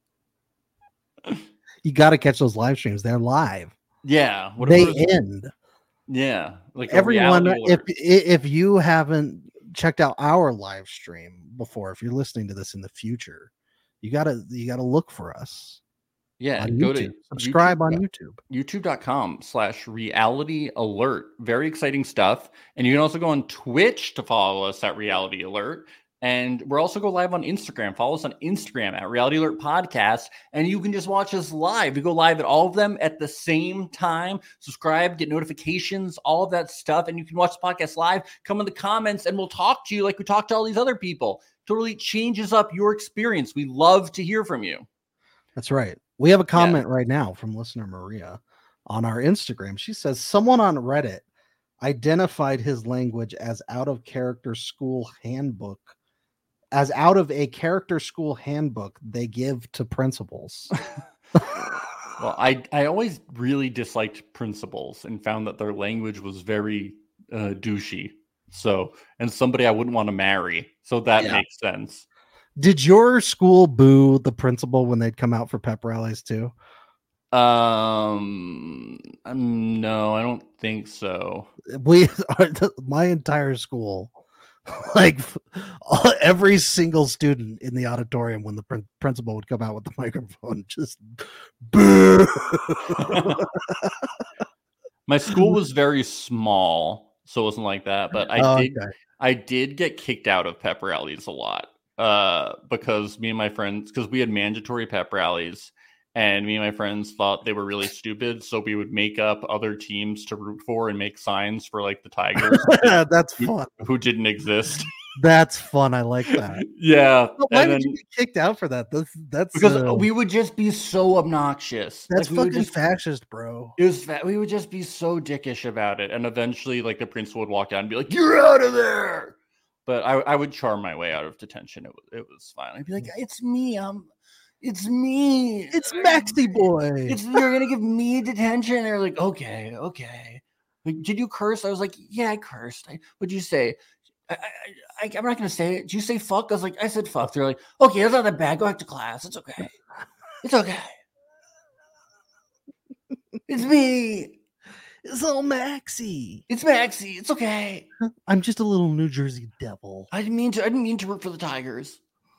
You got to catch those live streams. They're live. Yeah. What they was, end. Yeah. Like everyone, if if you haven't checked out our live stream before, if you're listening to this in the future, you gotta you gotta look for us. Yeah, go to subscribe YouTube, on YouTube. YouTube.com slash reality alert. Very exciting stuff. And you can also go on Twitch to follow us at Reality Alert. And we're also go live on Instagram. Follow us on Instagram at Reality Alert Podcast. And you can just watch us live. We go live at all of them at the same time. Subscribe, get notifications, all of that stuff. And you can watch the podcast live. Come in the comments and we'll talk to you like we talk to all these other people. Totally changes up your experience. We love to hear from you. That's right. We have a comment yeah. right now from listener Maria on our Instagram. She says, someone on Reddit identified his language as out of character school handbook, as out of a character school handbook they give to principals. Well, I, I always really disliked principals and found that their language was very uh, douchey. So, and somebody I wouldn't want to marry. So that yeah. makes sense. Did your school boo the principal when they'd come out for pep rallies too? Um, um no, I don't think so. We, my entire school, like every single student in the auditorium when the pr- principal would come out with the microphone, just boo. My school was very small, so it wasn't like that. But I oh, did, okay. I did get kicked out of pep rallies a lot. Uh, because me and my friends, because we had mandatory pep rallies, and me and my friends thought they were really stupid, so we would make up other teams to root for and make signs for like the Tigers. That's who, fun. Who didn't exist. That's fun. I like that. Yeah. But why and did then, you get kicked out for that? That's that's because uh, we would just be so obnoxious. That's like, fucking just, fascist, bro. It was fa- we would just be so dickish about it, and eventually, like the principal would walk down and be like, "You're out of there." But I, I would charm my way out of detention. It was, it was fine. I'd be like, "It's me. Um, it's me. It's Maxi Boy. It's you're gonna give me detention." And they're like, "Okay, okay." Like, did you curse? I was like, "Yeah, I cursed." I, what'd you say? I, I, I, I'm not gonna say it. Did you say fuck? I was like, "I said fuck." They're like, "Okay, that's not that bad. Go back to class. It's okay. It's okay. It's me. It's all Maxie. It's Maxie. It's okay. I'm just a little New Jersey devil. I didn't mean to. I didn't mean to root for the Tigers."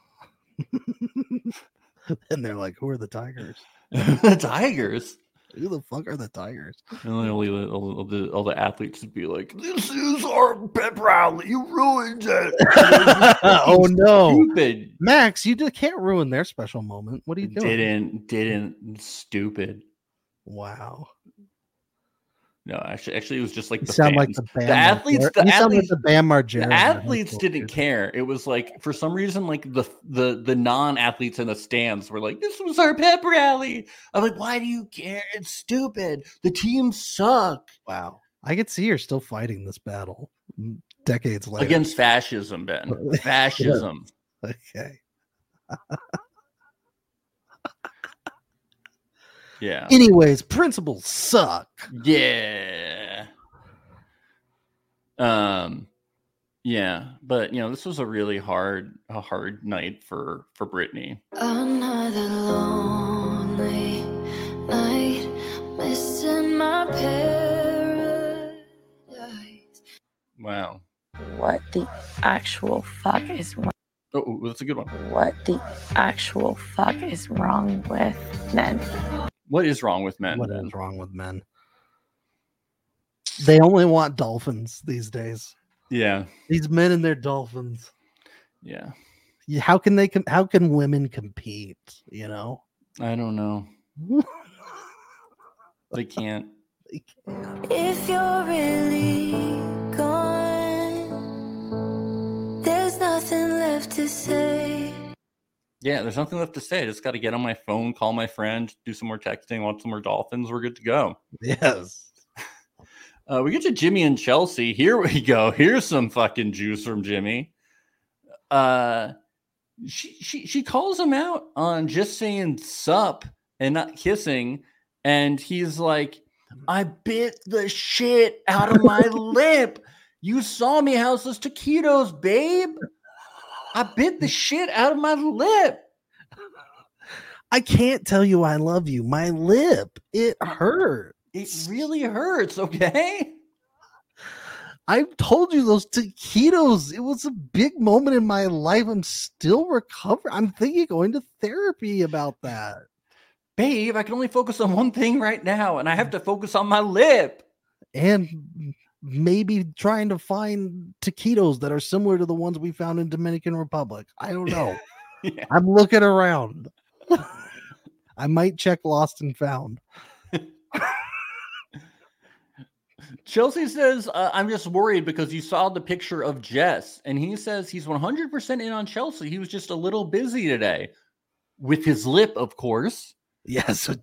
And they're like, "Who are the Tigers?" The Tigers. Who the fuck are the Tigers? And then all, all, all, the, all the athletes would be like, "This is our pep rally. You ruined it." Oh no, stupid. Max! You just can't ruin their special moment. What are you doing? Didn't didn't stupid. Wow. No, actually, actually, it was just like you the sound fans. like the, the athletes. The you athletes, like the Bam Margera. The athletes didn't care. It was like for some reason, like the the the non-athletes in the stands were like, "This was our pep rally." I'm like, "Why do you care? It's stupid. The teams suck." Wow, I could see you're still fighting this battle decades later against fascism, Ben. Fascism. Okay. Yeah. Anyways, principals suck. Yeah. Um. Yeah, but you know, this was a really hard, a hard night for for Brittany. Another lonely night, missing my paradise. Wow. What the actual fuck is wrong? Oh, that's a good one. What the actual fuck is wrong with men? What is wrong with men? What then? is wrong with men? They only want dolphins these days. Yeah. These men and their dolphins. Yeah. Yeah, how can they? Com- how can women compete? You know. I don't know. They can't. They can't. If you're really gone, there's nothing left to say. Yeah, there's nothing left to say. I just got to get on my phone, call my friend, do some more texting, watch some more Dolphins. We're good to go. Yes. Uh, we get to Jimmy and Chelsea. Here we go. Here's some fucking juice from Jimmy. Uh, she she she calls him out on just saying sup and not kissing, and he's like, "I bit the shit out of my lip. You saw me house those taquitos, babe. I bit the shit out of my lip. I can't tell you I love you. My lip, it hurt. It really hurts, okay?" I told you those taquitos. It was a big moment in my life. I'm still recovering. I'm thinking going to therapy about that. Babe, I can only focus on one thing right now, and I have to focus on my lip. And maybe trying to find taquitos that are similar to the ones we found in Dominican Republic. I don't know. Yeah. I'm looking around. I might check Lost and Found. Chelsea says, uh, I'm just worried because you saw the picture of Jess, and he says he's one hundred percent in on Chelsea. He was just a little busy today with his lip, of course. Yeah, so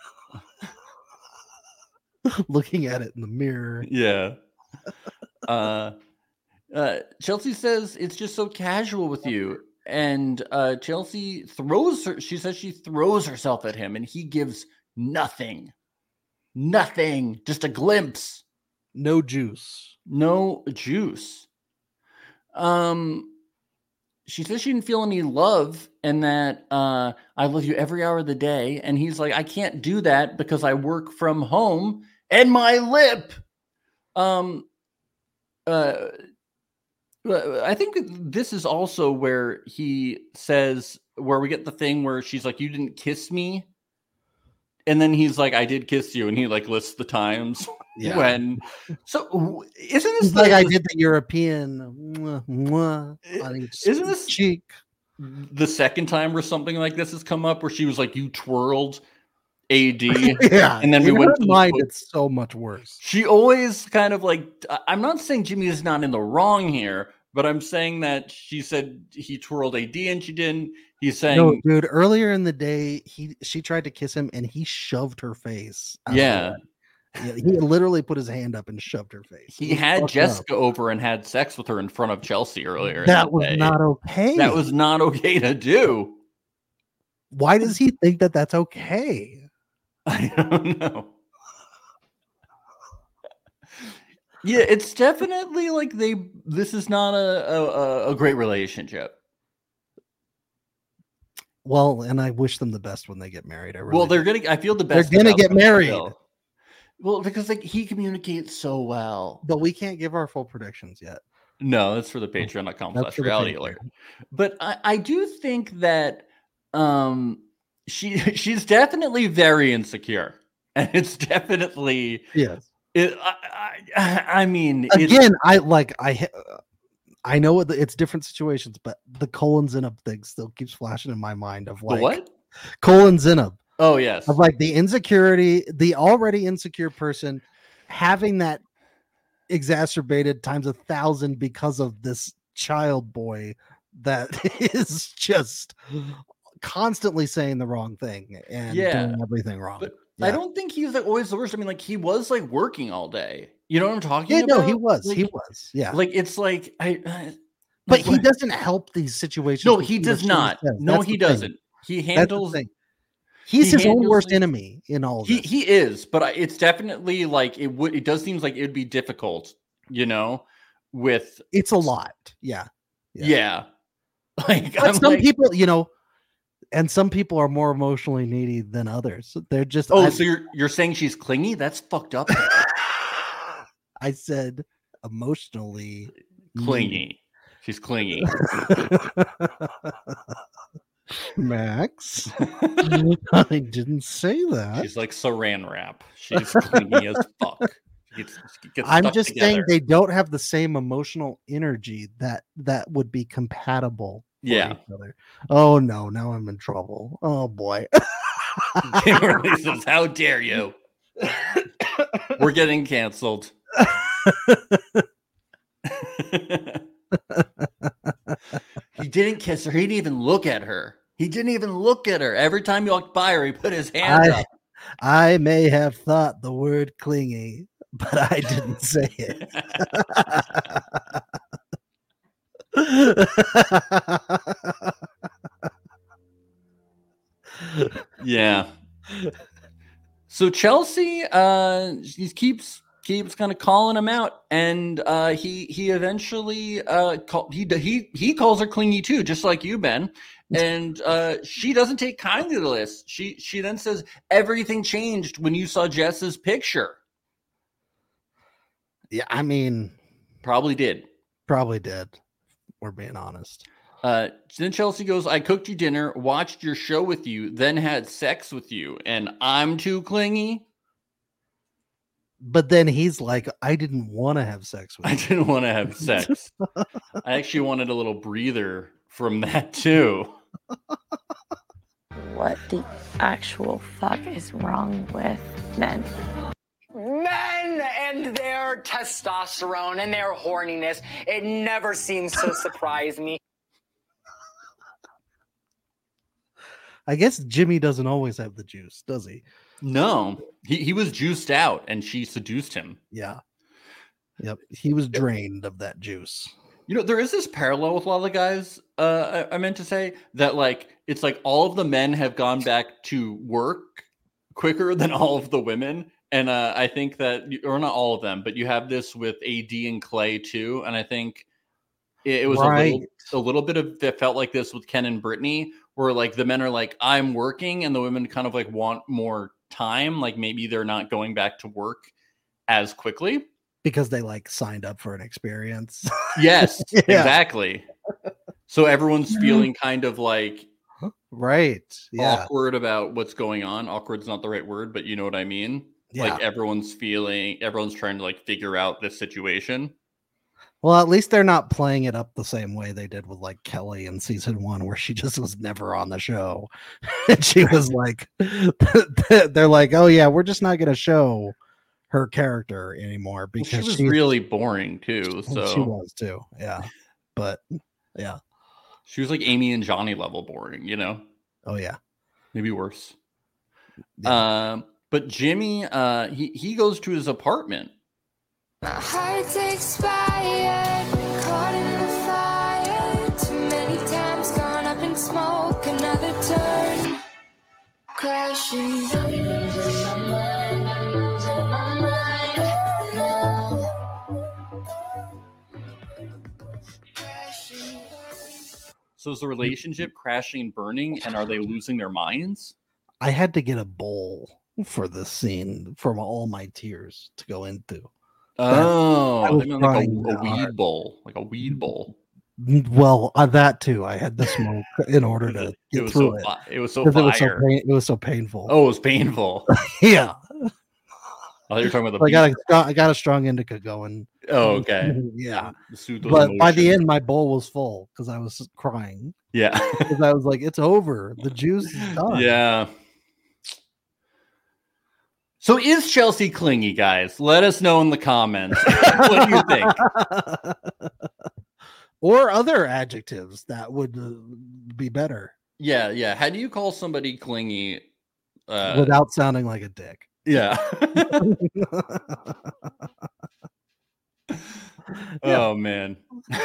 looking at it in the mirror. Yeah. Uh, uh, Chelsea says it's just so casual with you. And uh, Chelsea throws her, she says she throws herself at him, and he gives nothing. Nothing. Just a glimpse. No juice. No juice. Um, she says she didn't feel any love and that uh, I love you every hour of the day. And he's like, I can't do that because I work from home and my lip. Um, uh, I think this is also where he says, where we get the thing where she's like, you didn't kiss me. And then he's like, I did kiss you. And he like lists the times Yeah. when. So isn't this It's like the, I did the European mwah, mwah, on each Isn't this- cheek? the second time where something like this has come up where she was like, you twirled A D. Yeah. And then we In went her to the mind, foot- it's so much worse. She always kind of like, I- I'm not saying Jimmy is not in the wrong here, but I'm saying that she said he twirled A D and she didn't. He's saying, No, dude, earlier in the day, he she tried to kiss him and he shoved her face. out of the yeah, way. Yeah, he literally put his hand up and shoved her face. he It was had fucked Jessica up. over and had sex with her in front of Chelsea earlier. in That the was day. not okay. That was not okay to do. Why does he think that that's okay? I don't know. Yeah, it's definitely like they. This is not a a, a great relationship. Well, and I wish them the best when they get married. I really Well, they're do. gonna. I feel the They're best. gonna about get them married. still. Well, because like he communicates so well. But we can't give our full predictions yet. No, that's for the Patreon dot com That's slash for the reality Patreon. alert. But I, I do think that um she she's definitely very insecure, and it's definitely Yes. it. I I, I mean, it's, Again, I like I ha- I know it- it's different situations, but the colon Zinub thing still keeps flashing in my mind of the like what? colon Zinub. Oh yes, Of like the insecurity, the already insecure person having that exacerbated times a thousand because of this child boy that is just constantly saying the wrong thing and Yeah. doing everything wrong. But Yeah. I don't think he's like always the worst. I mean, like he was like working all day. You know what I'm talking yeah, about? no, he was, Like, he was, yeah. Like it's like I. I But like, he what- doesn't help these situations. No, with he too does much not. shit. No, That's he the thing. doesn't. He That's the handles. thing. He's he his own handles worst things- enemy in all of He this. he is, but I, it's definitely like it would. It does seem like it'd be difficult, you know, with It's a lot. Yeah. yeah. Like But I'm some like, people, you know, and some people are more emotionally needy than others. They're just oh, I, so you're you're saying she's clingy? That's fucked up. I said emotionally Clingy. She's clingy. Max. I didn't say that. She's like Saran wrap. She's clingy as fuck. She gets, she gets I'm stuck just together. saying they don't have the same emotional energy that that would be compatible. For Yeah. each other. Oh no! Now I'm in trouble. Oh boy. Kimberly says, "How dare you? We're getting canceled." He didn't kiss her. He didn't even look at her. He didn't even look at her. Every time you walked by her, he put his hand I, up. I may have thought the word clingy, but I didn't say it. Yeah. So Chelsea, uh, he keeps keeps kind of calling him out, and uh, he he eventually uh call, he he he calls her clingy too, just like you, Ben. And uh, she doesn't take kindly to this. She she then says everything changed when you saw Jess's picture. Yeah, I mean, Probably did. probably did. We're being honest. Uh, then Chelsea goes, I cooked you dinner, watched your show with you, then had sex with you, and I'm too clingy. But then he's like, I didn't want to have sex with I you. didn't want to have sex. I actually wanted a little breather from that too. What the actual fuck is wrong with men? Men and their testosterone and their horniness, it never seems to surprise me. I guess Jimmy doesn't always have the juice, does he? No, he, he was juiced out and she seduced him. Yeah. Yep. He was drained of that juice. You know, there is this parallel with a lot of the guys, uh, I, I meant to say, that like, it's like all of the men have gone back to work quicker than all of the women. And uh, I think that, or not all of them, but you have this with A D and Clay too. And I think it, it was Right. a little, a little bit of, it felt like this with Ken and Brittany, where like the men are like, I'm working, and the women kind of like want more time. Like maybe they're not going back to work as quickly. Because they like signed up for an experience. Yes, Yeah. exactly. So everyone's feeling kind of like Right. Yeah. awkward about what's going on. Awkward's not the right word, but you know what I mean? Yeah. Like everyone's feeling, everyone's trying to like figure out this situation. Well, at least they're not playing it up the same way they did with like Kelly in season one, where she just was never on the show. And she was like, they're like, oh yeah, we're just not going to show her character anymore Well, because she was she's- really boring too. and So she was too. Yeah. But yeah. she was like Amy and Johnny level boring, you know? Oh yeah. Maybe worse. Yeah. Um, but Jimmy, uh, he, he goes to his apartment. My heart's expired, caught in the fire. Too many times gone up in smoke, another turn. Crashing. So is the relationship crashing and burning, and are they losing their minds? I had to get a bowl for this scene from all my tears to go into. Oh, I was they meant like a, crying a that weed hard. bowl, like a weed bowl. Well, uh, that too. I had to smoke in order to It get was through so it. fi- it was so 'Cause it was so fire. pain, it was so painful. Oh, it was painful. Yeah. I thought you were talking about the I got a beat. strong, I got a strong indica going. Oh, okay. Yeah. To soothe those But by the emotions. end, my bowl was full because I was crying. Yeah. Because I was like, it's over. The juice is done. Yeah. So is Chelsea clingy, guys? Let us know in the comments. What do you think? Or other adjectives that would uh, be better Yeah, yeah. How do you call somebody clingy? Uh, without sounding like a dick. yeah. Oh man.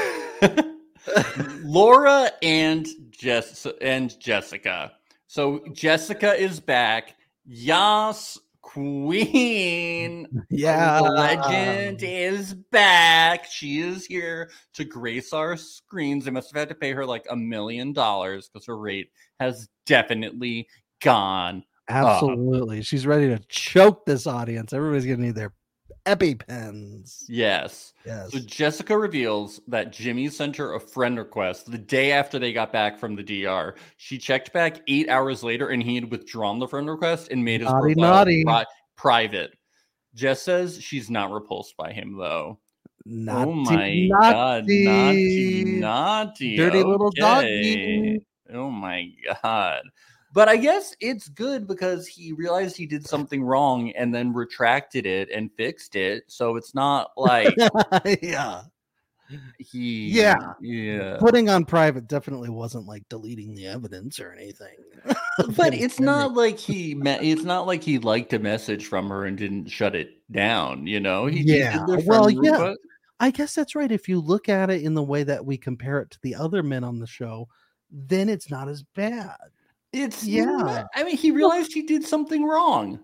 Laura and Jess and Jessica. So Jessica is back. Yas Queen. Yeah. The legend is back. She is here to grace our screens. They must have had to pay her like a million dollars because her rate has definitely gone. Absolutely. She's ready to choke this audience. Everybody's going to need their EpiPens. Yes. Yes. So Jessica reveals that Jimmy sent her a friend request the day after they got back from the D R. She checked back eight hours later, and he had withdrawn the friend request and made his Naughty, profile naughty. pri- private. Jess says she's not repulsed by him, though. Naughty, oh my naughty. god, naughty, naughty. Dirty little Okay. doggy. Oh my god. But I guess it's good because he realized he did something wrong and then retracted it and fixed it. So it's not like yeah. he Yeah. yeah. Putting on private definitely wasn't like deleting the evidence or anything. But it's not like he met it's not like he liked a message from her and didn't shut it down, you know? He he Yeah. did the Well, friend yeah. request. I guess that's right. If you look at it in the way that we compare it to the other men on the show, then it's not as bad. It's Yeah. not- I mean, he realized he did something wrong.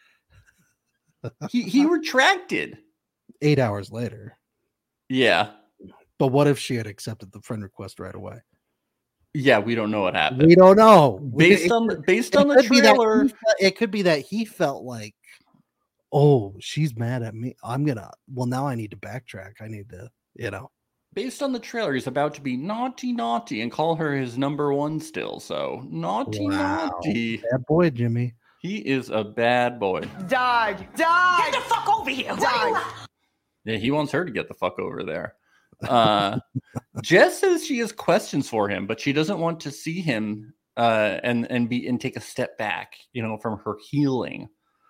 He he retracted. Eight hours later. Yeah. But what if she had accepted the friend request right away? Yeah, we don't know what happened. We don't know. We- Based it- on the based it on the could be that he trailer. fe- it could be that he felt like, oh, she's mad at me. I'm gonna. Well, now I need to backtrack. I need to, you know. Based on the trailer, he's about to be naughty, naughty, and call her his number one still. So naughty, Wow. naughty. Bad boy, Jimmy. He is a bad boy. Die! Die! Get the fuck over here. Die! Yeah, he wants her to get the fuck over there. Uh, Jess says she has questions for him, but she doesn't want to see him uh, and and be and take a step back, you know, from her healing.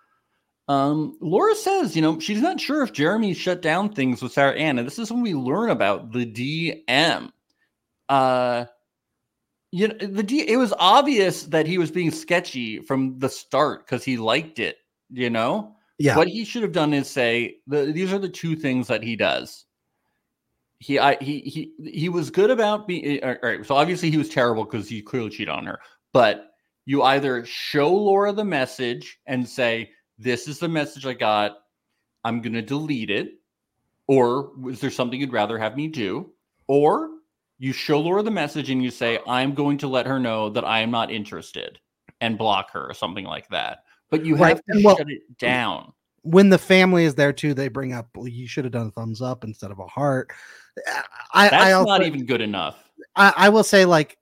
Um, Laura says, you know, she's not sure if Jeremy shut down things with Sarah Ann, and this is when we learn about the D M. Uh, you know, the D. It was obvious that he was being sketchy from the start because he liked it. You know, Yeah. what he should have done is say, the, these are the two things that he does. He, I, he, he, he was good about being. All right, so obviously he was terrible because he clearly cheated on her. But you either show Laura the message and say, "This is the message I got. I'm going to delete it," or is there something you'd rather have me do? Or you show Laura the message and you say, "I'm going to let her know that I am not interested," and block her or something like that. But you have Right, to and well- shut it down. When the family is there too, they bring up, well, you should have done a thumbs up instead of a heart. I, That's I also, not even good enough. I, I will say, like,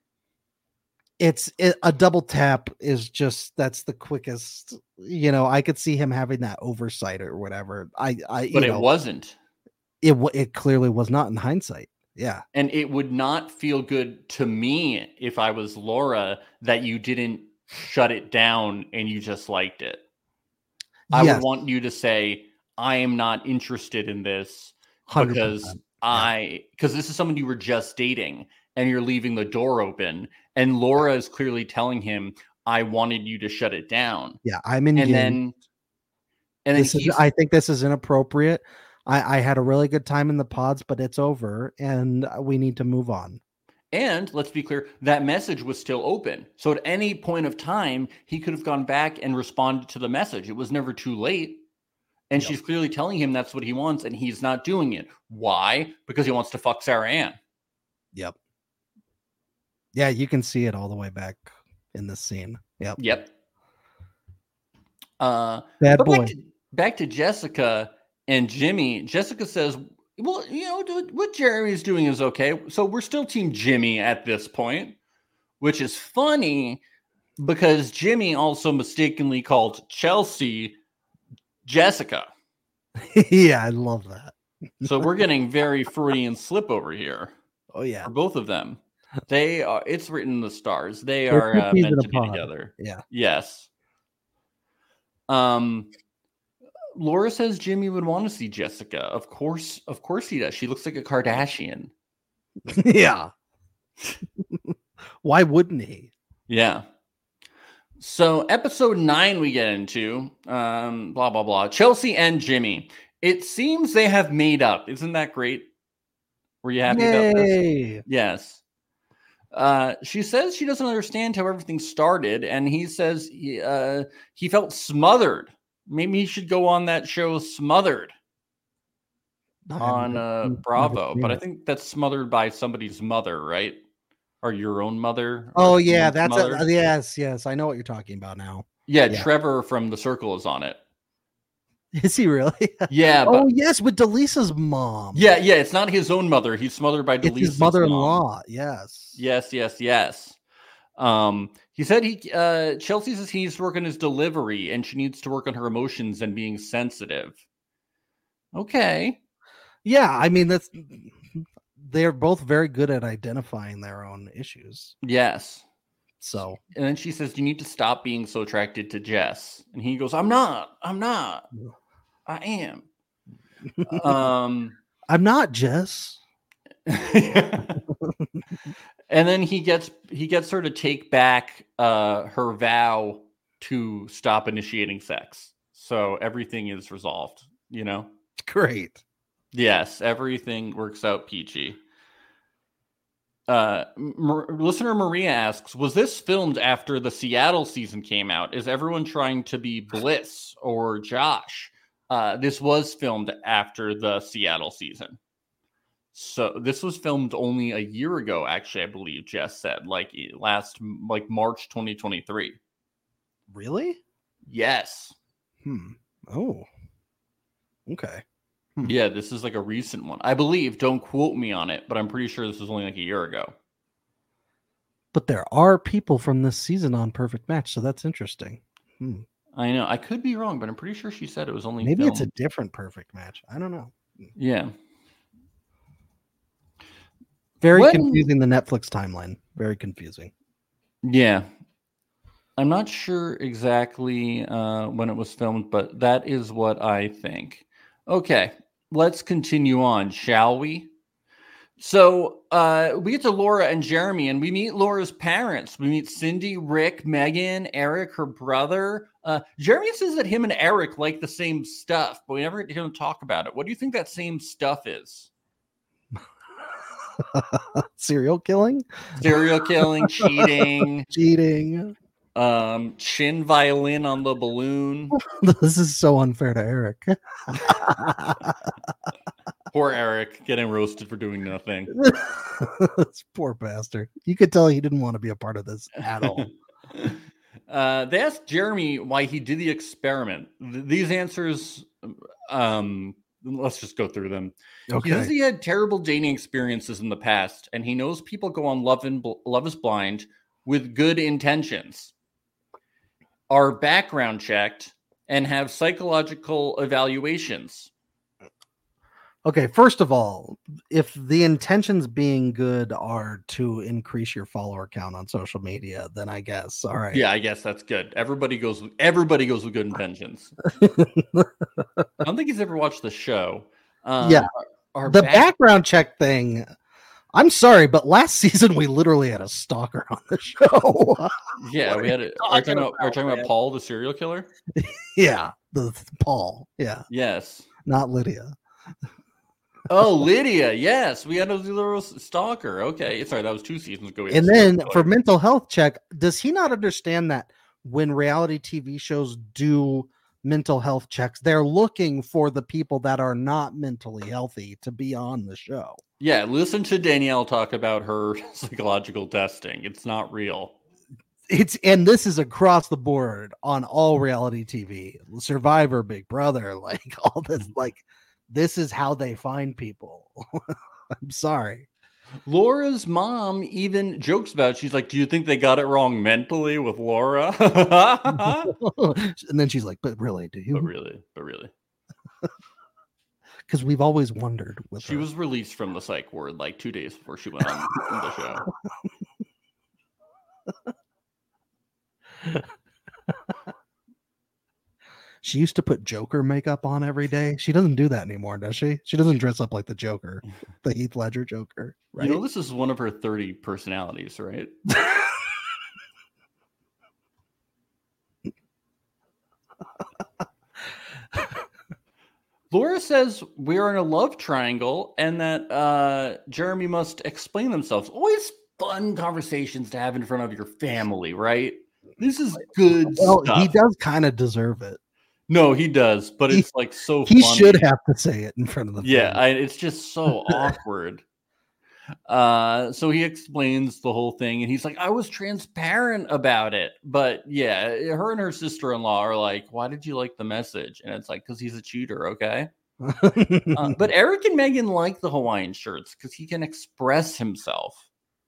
it's it, a double tap is just that's the quickest. You know, I could see him having that oversight or whatever. I, I, But you it know, wasn't. it wa- it clearly was not in hindsight. Yeah, And it would not feel good to me if I was Laura that you didn't shut it down and you just liked it. I Yes. would want you to say, "I am not interested in this one hundred percent. because I because this is someone you were just dating and you're leaving the door open." And Laura is clearly telling him, "I wanted you to shut it down." Yeah, I'm in. And then and then this is, he's, I think this is inappropriate. I, I had a really good time in the pods, but it's over, and we need to move on. and let's be clear, that message was still open. So at any point of time, he could have gone back and responded to the message. It was never too late. And Yep. she's clearly telling him that's what he wants, and he's not doing it. Why? Because he wants to fuck Sarah Ann. Yep. Yeah, you can see it all the way back in this scene. Yep. Yep. Uh, Bad but boy. back to, back to Jessica and Jimmy. Jessica says, well, you know, what Jeremy's doing is okay. So we're still team Jimmy at this point, which is funny because Jimmy also mistakenly called Chelsea Jessica. Yeah, I love that. So we're getting very Freudian slip over here Oh yeah. for both of them. They are, it's written in the stars. They They're are uh, cookies meant in a to be pod. together. Yeah. Yes. Um, Laura says Jimmy would want to see Jessica. Of course, of course he does. She looks like a Kardashian. Yeah. Why wouldn't he? Yeah. So episode nine we get into, um, blah, blah, blah. Chelsea and Jimmy. It seems they have made up. Isn't that great? Were you happy about this? Yay. Yes. Uh, she says she doesn't understand how everything started, and he says he, uh, he felt smothered. Maybe he should go on that show Smothered I on haven't- uh, never Bravo, seen but I it. think that's smothered by somebody's mother, right? Or your own mother? or Oh yeah, someone's that's mother. a, yes, yes. I know what you're talking about now. Yeah, yeah. Trevor from The Circle is on it. Is he really? Yeah. Oh, but, yes, with Delisa's mom. yeah, yeah. It's not his own mother. He's smothered by It's Delisa's his mother-in-law. mom. Yes. Yes, yes, yes. Um, he said he uh Chelsea says he needs to work on his delivery and she needs to work on her emotions and being sensitive. Okay. Yeah, I mean that's they're both very good at identifying their own issues. Yes. So, and then she says, you need to stop being so attracted to Jess. And he goes, I'm not. I'm not. I am. um, I'm not Jess. And then he gets he gets her to take back uh, her vow to stop initiating sex. So everything is resolved, you know? Great. Yes, everything works out peachy. Uh, M- listener Maria asks, was this filmed after the Seattle season came out? Is everyone trying to be Bliss or Josh? Uh, this was filmed after the Seattle season. So this was filmed only a year ago, actually, I believe Jess said, like last, like March twenty twenty-three. Really? Yes. Hmm. Oh. Okay. Hmm. Yeah, this is like a recent one. I believe, don't quote me on it, but I'm pretty sure this was only like a year ago. But there are people from this season on Perfect Match, so that's interesting. Hmm. I know. I could be wrong, but I'm pretty sure she said it was only Maybe filmed. it's a different Perfect Match. I don't know. Yeah. Very When... confusing, the Netflix timeline. Very confusing. Yeah. I'm not sure exactly uh, when it was filmed, but that is what I think. Okay, let's continue on, shall we? So uh, we get to Laura and Jeremy, and we meet Laura's parents. We meet Cindy, Rick, Megan, Eric, her brother. Uh, Jeremy says that him and Eric like the same stuff, but we never get to hear them talk about it. What do you think that same stuff is? Serial killing? Serial killing, cheating. Cheating. Um, chin violin on the balloon. This is so unfair to Eric. Poor Eric getting roasted for doing nothing. This poor bastard. You could tell he didn't want to be a part of this at all. uh, they asked Jeremy why he did the experiment. Th- these answers, um, let's just go through them. Okay. He says he had terrible dating experiences in the past, and he knows people go on Love, and Bl- Love is Blind with good intentions, are background checked, and have psychological evaluations. Okay, first of all, if the intentions being good are to increase your follower count on social media, then I guess all right. Yeah, I guess that's good. Everybody goes with everybody goes with good intentions. I don't think he's ever watched the show. Um, yeah, our, our the back- background check thing. I'm sorry, but last season we literally had a stalker on the show. Yeah, we had it. Are you talking about, are you talking about Paul, the serial killer? Yeah, the Paul. Yeah, yes, not Lydia. Oh, Lydia. Yes, we had a little stalker. Okay, sorry, that was two seasons ago. And then for mental health check, does he not understand that when reality T V shows do mental health checks, they're looking for the people that are not mentally healthy to be on the show? Yeah, listen to Danielle talk about her psychological testing. It's not real. It's and this is across the board on all reality T V, Survivor, Big Brother, like all this, like this is how they find people. I'm sorry. Laura's mom even jokes about it. She's like, do you think they got it wrong mentally with Laura? And then she's like, but really, do you? But really, but really. Because we've always wondered. With she her. was released from the psych ward like two days before she went on the show. She used to put Joker makeup on every day. She doesn't do that anymore, does she? She doesn't dress up like the Joker, the Heath Ledger Joker. Right? You know, this is one of her thirty personalities, right? Laura says we're in a love triangle and that uh, Jeremy must explain themselves. Always fun conversations to have in front of your family, right? This is good well, stuff. He does kind of deserve it. No, he does, but he, it's like so he funny. should have to say it in front of the yeah family. I, it's just so awkward. Uh, so he explains the whole thing, and he's like, I was transparent about it. But yeah, her and her sister-in-law are like, why did you like the message? And it's like, because he's a cheater, okay? uh, but Eric and Megan like the Hawaiian shirts because he can express himself.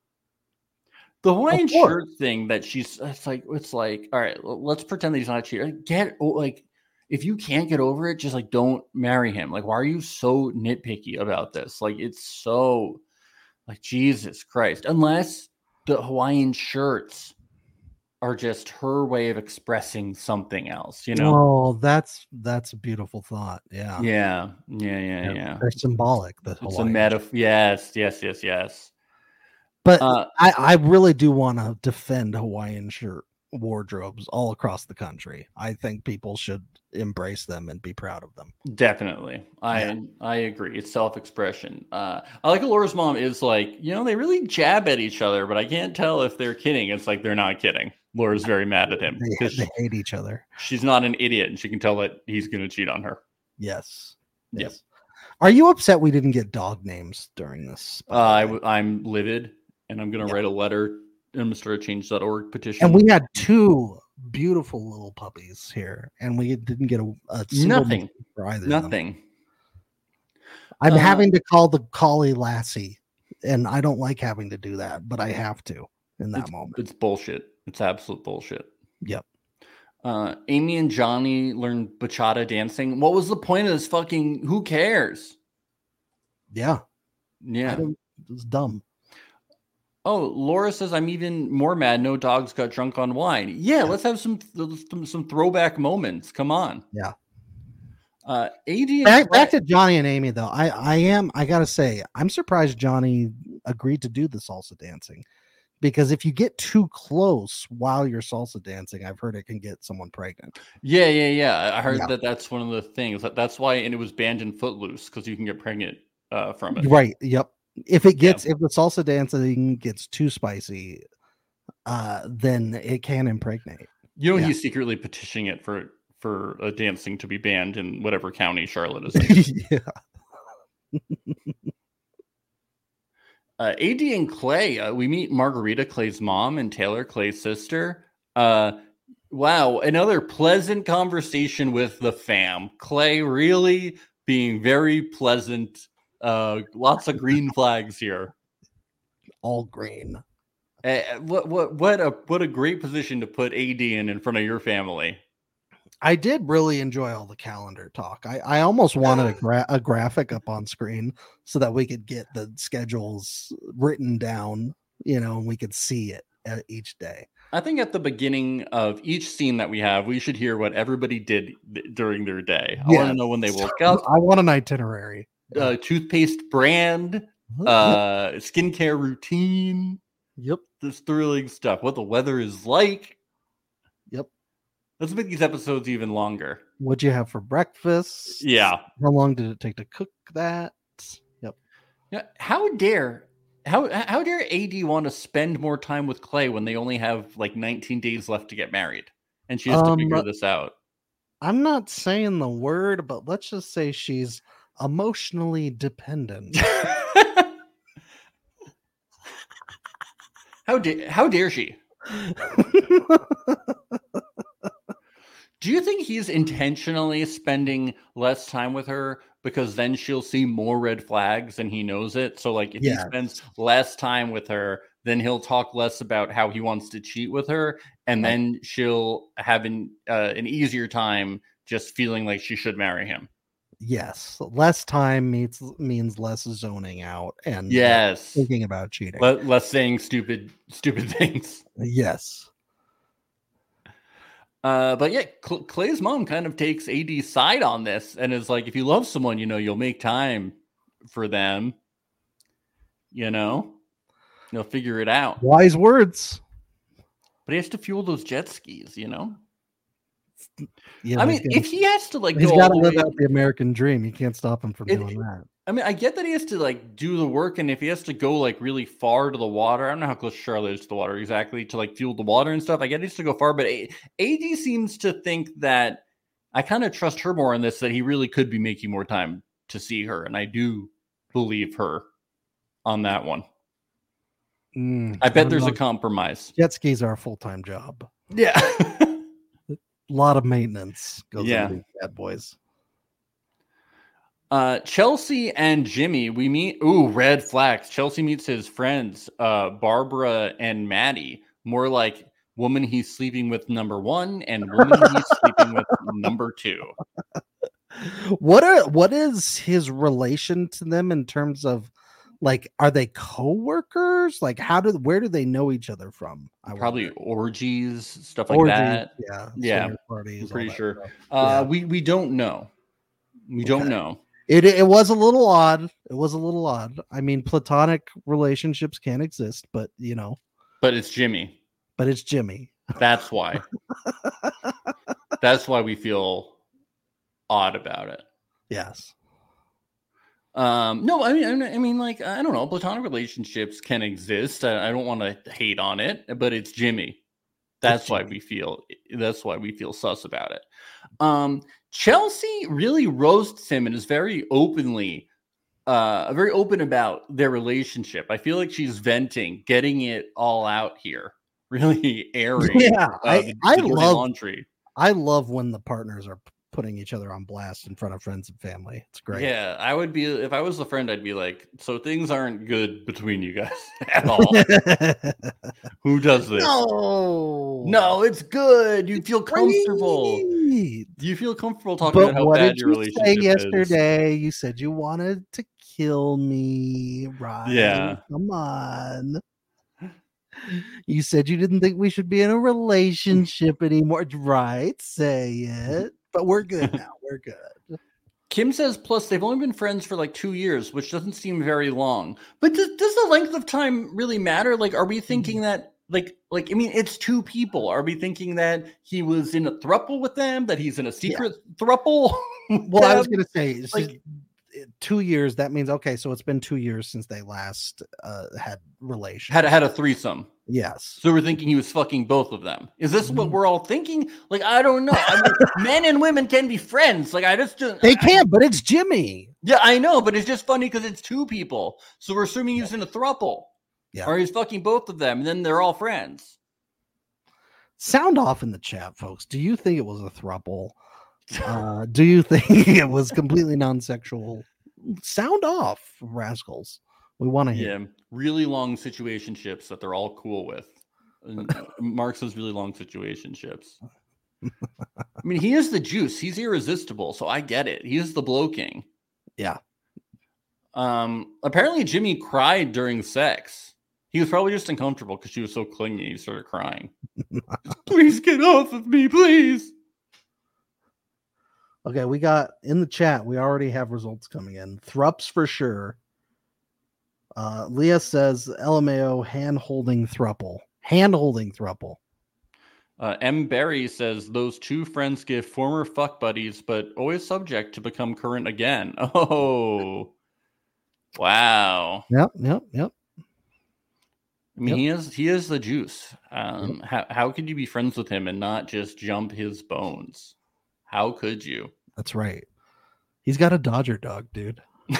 The Hawaiian shirt thing that she's, it's like, it's like, all right, let's pretend that he's not a cheater. Get, like, if you can't get over it, just like, don't marry him. Like, why are you so nitpicky about this? Like, it's so, like, Jesus Christ. Unless the Hawaiian shirts are just her way of expressing something else, you know? Well, that's that's a beautiful thought. Yeah. Yeah. Yeah. Yeah. Yeah. yeah. They're symbolic. The it's a metaphor. Yes. Yes. Yes. Yes. But uh, I, I really do want to defend Hawaiian shirt wardrobes all across the country. I think people should embrace them and be proud of them. Definitely. I yeah. I agree. It's self-expression. Uh, I like Laura's mom is like, you know, they really jab at each other, but I can't tell if they're kidding. It's like they're not kidding. Laura's very mad at him. They, they hate each other. She's not an idiot, and she can tell that he's going to cheat on her. Yes. Yes. Yep. Are you upset we didn't get dog names during this? Uh, I, I'm livid, and I'm going to yep. write a letter in the start change dot org petition. And we had two beautiful little puppies here, and we didn't get a, a nothing for either. Nothing. I'm uh, having to call the collie Lassie, and I don't like having to do that, but I have to in that it's, moment. It's bullshit. It's absolute bullshit. Yep. Uh, Amy and Johnny learned bachata dancing. What was the point of this fucking? Who cares? Yeah. Yeah. It's dumb. Oh, Laura says, I'm even more mad no dogs got drunk on wine. Yeah, yeah. Let's have some, some some throwback moments. Come on. Yeah. Uh, A D back, back to Johnny and Amy, though. I, I am, I got to say, I'm surprised Johnny agreed to do the salsa dancing. Because if you get too close while you're salsa dancing, I've heard it can get someone pregnant. Yeah, yeah, yeah. I heard yeah. that that's one of the things. That, that's why, and it was banned in Footloose, because you can get pregnant uh, from it. Right, yep. If it gets, yeah. if the salsa dancing gets too spicy, uh, then it can impregnate. You know, yeah. he's secretly petitioning it for for uh, dancing to be banned in whatever county Charlotte is in. yeah. uh, A D and Clay, uh, we meet Margarita, Clay's mom, and Taylor, Clay's sister. Uh, wow, another pleasant conversation with the fam. Clay really being very pleasant. Uh, lots of green flags here. All green. Uh, what what what a what a great position to put A D in in front of your family. I did really enjoy all the calendar talk. I, I almost wanted a, gra- a graphic up on screen so that we could get the schedules written down, you know, and we could see it at each day. I think at the beginning of each scene that we have, we should hear what everybody did th- during their day. I yeah. want to know when they woke up. I want an itinerary. Uh, toothpaste brand, uh, skincare routine. Yep. This thrilling stuff. What the weather is like. Yep. Let's make these episodes even longer. What'd you have for breakfast? Yeah. How long did it take to cook that? Yep. Yeah. How dare how how dare A D want to spend more time with Clay when they only have like nineteen days left to get married, and she has um, to figure this out? I'm not saying the word, but let's just say she's emotionally dependent. How dare how dare she? Do you think he's intentionally spending less time with her because then she'll see more red flags and he knows it? So like if yes. he spends less time with her, then he'll talk less about how he wants to cheat with her, and right. then she'll have an uh, an easier time just feeling like she should marry him. Yes, less time means means less zoning out and yes, uh, thinking about cheating. Le- less saying stupid stupid things. Yes. Uh, but yeah, Cl- Clay's mom kind of takes A D's side on this and is like, if you love someone, you know, you'll make time for them. You know, you'll figure it out. Wise words. But he has to fuel those jet skis, you know? You know, I mean, gonna, if he has to like, he's go got to live way, out the American dream. You can't stop him from it, doing that. I mean, I get that he has to like do the work, and if he has to go like really far to the water, I don't know how close Charlotte is to the water exactly to like fuel the water and stuff. I get he has to go far, but A D seems to think that I kind of trust her more on this, that he really could be making more time to see her, and I do believe her on that one. Mm, I bet I'm there's a not- compromise. Jet skis are a full time job. Yeah. A lot of maintenance goes Yeah. into these bad boys. Uh, Chelsea and Jimmy, we meet. Ooh, red flags. Chelsea meets his friends, uh, Barbara and Maddie. More like woman he's sleeping with number one and woman he's sleeping with number two. What are what is his relation to them in terms of like, are they co-workers? Like, how do where do they know each other from? I Probably wonder. orgies, stuff like Orgies, that. yeah, Yeah. swinger parties, I'm all pretty that sure. stuff. Uh, Yeah. we we don't know. We don't Okay. know. It it was a little odd. It was a little odd. I mean, platonic relationships can exist, but you know, But it's Jimmy. but it's Jimmy. That's why. That's why we feel odd about it. Yes. Um, no, I mean, I mean- I mean, like, I don't know. Platonic relationships can exist. I, I don't want to hate on it, but it's Jimmy. That's why we feel. That's why we feel sus about it. Um, Chelsea really roasts him and is very openly, uh, very open about their relationship. I feel like she's venting, getting it all out here, really airing. Yeah, uh, I the- I the dirty love laundry. I love when the partners are p- putting each other on blast in front of friends and family. It's great. Yeah, I would be if I was the friend. I'd be like, so things aren't good between you guys at all. Who does this? No, No, it's good. You feel comfortable. Great. You feel comfortable talking But about how what bad did your you relationship say is. yesterday? You said you wanted to kill me, right? Yeah. Come on. You said you didn't think we should be in a relationship anymore, right? Say it. But we're good now. We're good. Kim says, plus they've only been friends for like two years, which doesn't seem very long. But does, does the length of time really matter? Like, are we thinking that, like, like I mean, it's two people. Are we thinking that he was in a throuple with them? That he's in a secret throuple? with Well, I was them? going to say, it's Like- just, uh, two years. That means okay. So it's been two years since they last uh, had relations. had had a threesome. Yes. So we're thinking he was fucking both of them. Is this Mm-hmm. what we're all thinking? Like, I don't know. I mean, men and women can be friends. Like, I just don't. They I- can, but it's Jimmy. Yeah, I know, but it's just funny because it's two people. So we're assuming he's in a throuple. Yeah. Or he's fucking both of them, and then they're all friends. Sound off in the chat, folks. Do you think it was a throuple? Uh, do you think it was completely non-sexual? Sound off, rascals. We want to hear. Yeah, really long situationships that they're all cool with. And Mark says really long situationships. I mean, he is the juice. He's irresistible, so I get it. He is the blow king. Yeah. Um. Apparently, Jimmy cried during sex. He was probably just uncomfortable because she was so clingy. He started crying. Please get off of me, please. Okay, we got in the chat. We already have results coming in. Thrups for sure. Uh, Leah says L M A O hand holding thruple. Hand holding thruple. Uh, M. Barry says those two friends give former fuck buddies, but always subject to become current again. Oh, wow. Yep, yep, yep. I mean, Yep. he is he is the juice. Um, how how could you be friends with him and not just jump his bones? How could you? That's right. He's got a Dodger dog, dude.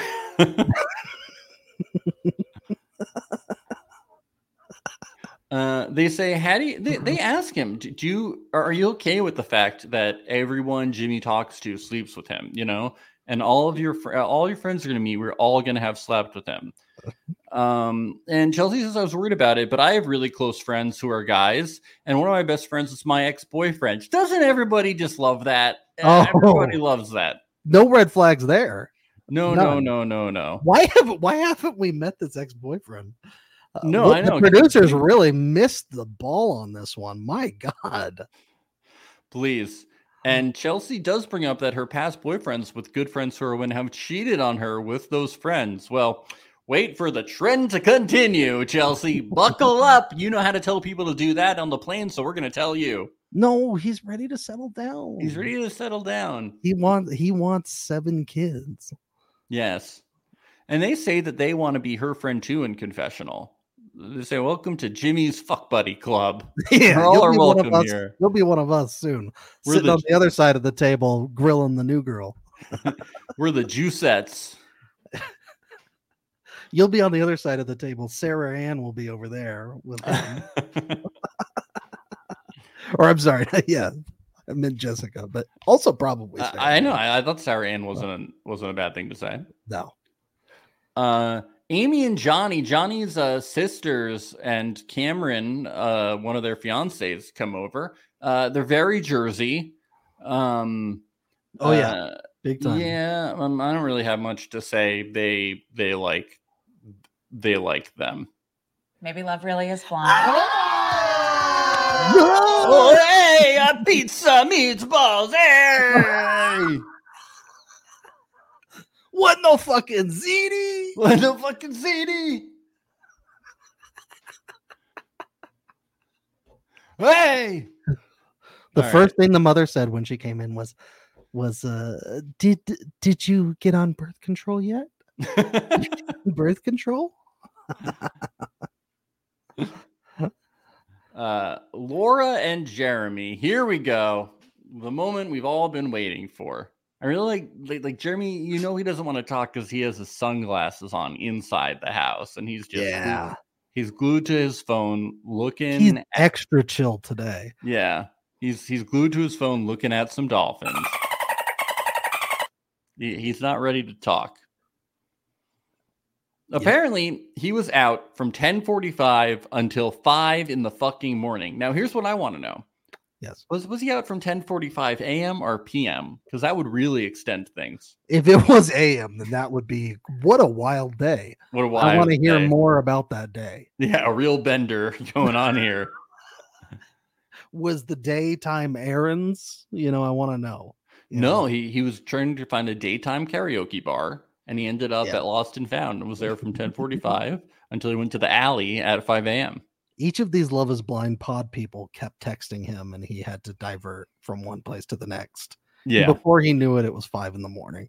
Uh, they say, how do you, they, they ask him, do, do you, are you okay with the fact that everyone Jimmy talks to sleeps with him, you know, and all of your, fr- all your friends are going to meet, we're all going to have slept with him. Um, and Chelsea says, I was worried about it, but I have really close friends who are guys. And one of my best friends is my ex-boyfriend. Doesn't everybody just love that? Oh. Everybody loves that. No red flags there. No, no, None. no, no, no. Why have why haven't we met this ex-boyfriend? Uh, No, what- I know. The producers really missed the ball on this one. My God. Please. And Chelsea does bring up that her past boyfriends with good friends who are women have cheated on her with those friends. Well, wait for the trend to continue, Chelsea. Buckle up. You know how to tell people to do that on the plane, so we're going to tell you. No, he's ready to settle down. He's ready to settle down. He wants he wants seven kids. Yes. And they say that they want to be her friend too in confessional. They say, welcome to Jimmy's Fuck Buddy Club. Yeah, All you'll are be one of welcome us- here. You'll be one of us soon. We're Sitting the- on the other side of the table, grilling the new girl. We're the Juicettes. You'll be on the other side of the table. Sarah Ann will be over there with him. Or I'm sorry, yeah, I meant Jessica, but also probably. Sarah I, I know. Ann. I, I thought Sarah Ann wasn't a, wasn't a bad thing to say. No. Uh, Amy and Johnny, Johnny's uh, sisters and Cameron, uh, one of their fiancés, come over. Uh, they're very Jersey. Um, oh yeah, uh, big time. Yeah, um, I don't really have much to say. They they like they like them. Maybe love really is blind. Oh, hey, a pizza meatballs, hey! What no fucking ziti? What no fucking ziti? Hey! The All first thing the mother said when she came in was, "Was uh, did did you get on birth control yet? Birth control?" uh, Laura and Jeremy. Here we go. The moment we've all been waiting for. I really like, like, like Jeremy. You know he doesn't want to talk because he has his sunglasses on inside the house, and he's just Yeah. glued, he's glued to his phone, looking. He's at, extra chill today. yeah. He's he's glued to his phone, looking at some dolphins. He, he's not ready to talk. Apparently, he was out from ten forty-five until five in the fucking morning. Now, here's what I want to know. Yes. Was was he out from ten forty-five a.m. or p m? Because that would really extend things. If it was A M, then that would be what a wild day. What a wild I want to hear day. more about that day. Yeah, a real bender going on here. Was the daytime errands? You know, I want to know. You No, know? he, he was trying to find a daytime karaoke bar, and he ended up Yeah. at Lost and Found and was there from ten forty-five until he went to the alley at five a.m. Each of these Love is Blind pod people kept texting him, and he had to divert from one place to the next. Yeah. Before he knew it, it was five in the morning.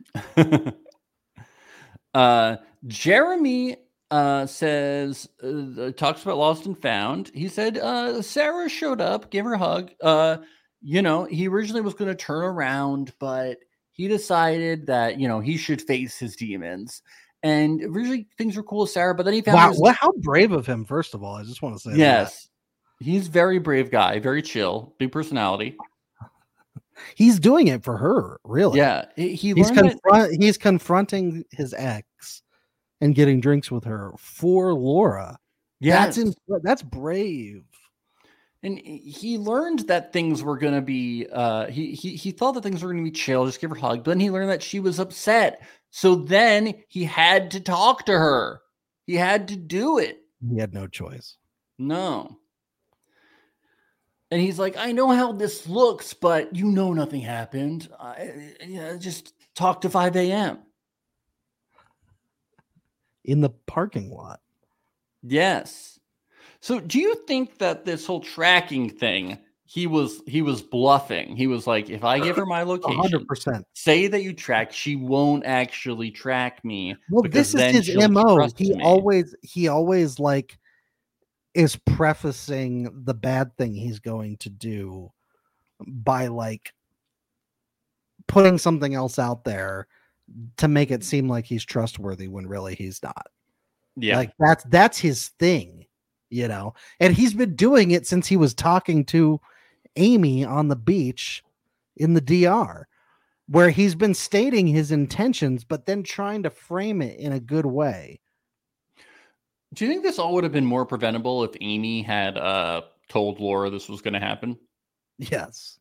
uh, Jeremy uh, says, uh, talks about Lost and Found. He said, uh, Sarah showed up, gave her a hug. Uh, you know, he originally was going to turn around, but he decided that, you know, he should face his demons. And originally things were cool with Sarah, but then he found Wow, his- what, how brave of him, first of all. I just want to say that. yes, he's very brave guy, very chill, big personality. He's doing it for her, really. Yeah, he, he he's learned that- confront he's confronting his ex and getting drinks with her for Laura. Yes. That's in, that's brave. And he learned that things were going to be, uh, he, he, he thought that things were going to be chill, just give her a hug. But then he learned that she was upset. So then he had to talk to her. He had to do it. He had no choice. No. And he's like, I know how this looks, but you know nothing happened. I, yeah, just talk to five a.m. In the parking lot. Yes. So do you think that this whole tracking thing, he was he was bluffing? He was like, if I give her my location, one hundred percent. say that you track, she won't actually track me. Well, because this is then his she'll M O. trust He me. always he always like is prefacing the bad thing he's going to do by like putting something else out there to make it seem like he's trustworthy when really he's not. Yeah. Like that's that's his thing, you know. And he's been doing it since he was talking to Amy on the beach in the D R, where he's been stating his intentions but then trying to frame it in a good way. Do you think this all would have been more preventable if Amy had uh, told Laura this was going to happen? Yes.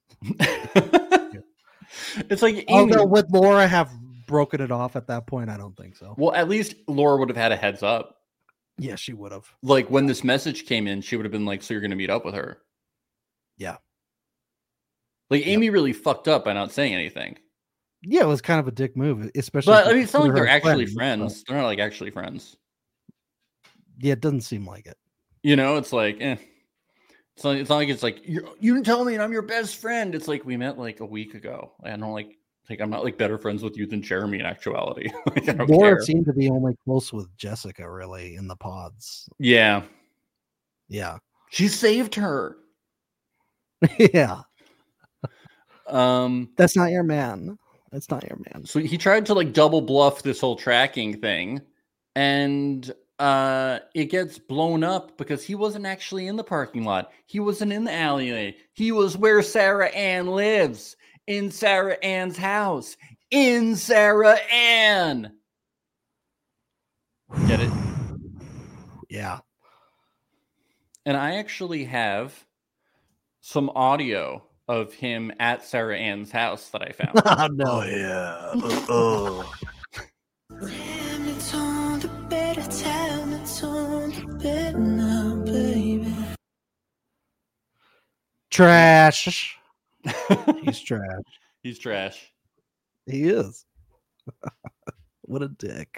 It's like Amy, Although would Laura have broken it off at that point? I don't think so. well, at least Laura would have had a heads up. Yeah, she would have. Like when this message came in, she would have been like, so you're going to meet up with her. Yeah. Like Amy really fucked up by not saying anything. Yeah, it was kind of a dick move, especially. But if I you mean, it's not like consider they're her actually friend, friends. They're not like actually friends. but- Yeah, it doesn't seem like it. You know, it's like, eh. It's not, it's not like it's like, you you didn't tell me and I'm your best friend. It's like we met like a week ago. I don't like, like I'm not like better friends with you than Jeremy in actuality. Like, I don't Laura care. seemed to be only close with Jessica, really, in the pods. Yeah. Yeah. She saved her. Yeah. Um, That's not your man. That's not your man. so he tried to like double bluff this whole tracking thing. and uh, it gets blown up because he wasn't actually in the parking lot. He wasn't in the alleyway. He was where Sarah Ann lives, in Sarah Ann's house, in Sarah Ann. Get it? Yeah. And I actually have some audio of him at Sarah Ann's house that I found. Oh, no. Yeah. Oh. Trash. He's trash. He's trash. He is. What a dick.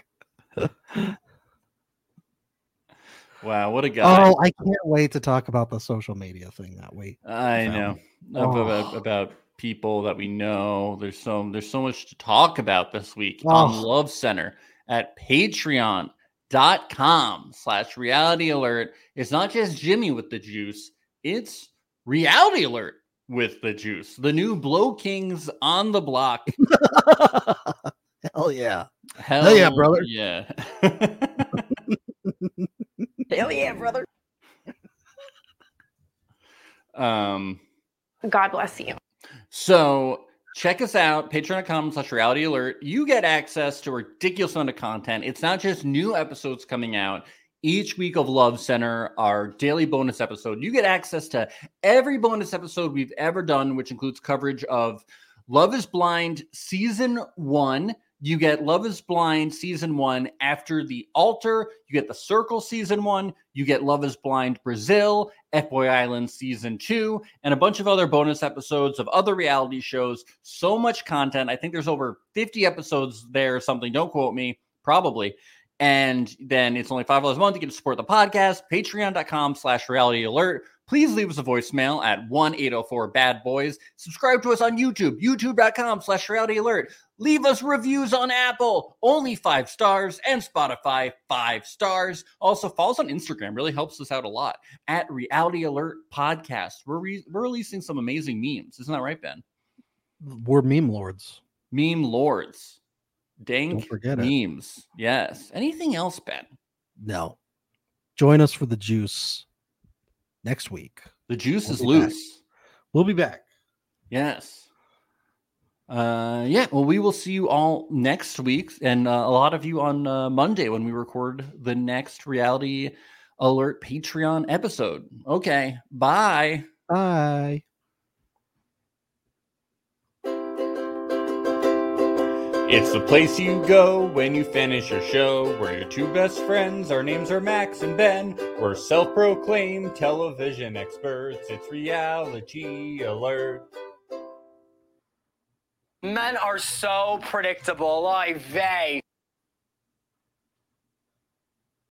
Wow, what a guy. Oh, I can't wait to talk about the social media thing that we I found. know. Oh. About, about people that we know. There's so there's so much to talk about this week Oh. on Love Center at patreon.com slash reality alert. It's not just Jimmy with the juice, it's Reality Alert with the juice. The new Blow Kings on the block. Hell yeah. Hell, Hell yeah, brother. Yeah. Hell yeah, brother. um God bless you. So check us out, patreon.com slash reality alert. You get access to a ridiculous amount of content. It's not just new episodes coming out each week of Love Center, our daily bonus episode. You get access to every bonus episode we've ever done, which includes coverage of Love is Blind Season one. You get Love is Blind Season one after The Altar. You get The Circle Season one. You get Love is Blind Brazil, F-Boy Island Season two, and a bunch of other bonus episodes of other reality shows. So much content. I think there's over fifty episodes there or something. Don't quote me. Probably. And then it's only five dollars a month. You can support the podcast. Patreon.com slash reality alert. Please leave us a voicemail at one eight oh four bad boys. Subscribe to us on YouTube. YouTube.com slash reality alert. Leave us reviews on Apple. Only five stars. And Spotify, five stars. Also, follow us on Instagram. Really helps us out a lot. At Reality Alert Podcast. We're, re- we're releasing some amazing memes. Isn't that right, Ben? We're meme lords. Meme lords. Dank Don't forget it. memes. Yes. Anything else, Ben? No. Join us for the juice next week. The juice We'll is be loose. back. We'll be back. Yes. Uh, yeah. Well, we will see you all next week, and uh, a lot of you on uh, Monday when we record the next Reality Alert Patreon episode. Okay. Bye. Bye. It's the place you go when you finish your show. We're your two best friends. Our names are Max and Ben. We're self-proclaimed television experts. It's Reality Alert. Men are so predictable. Like they.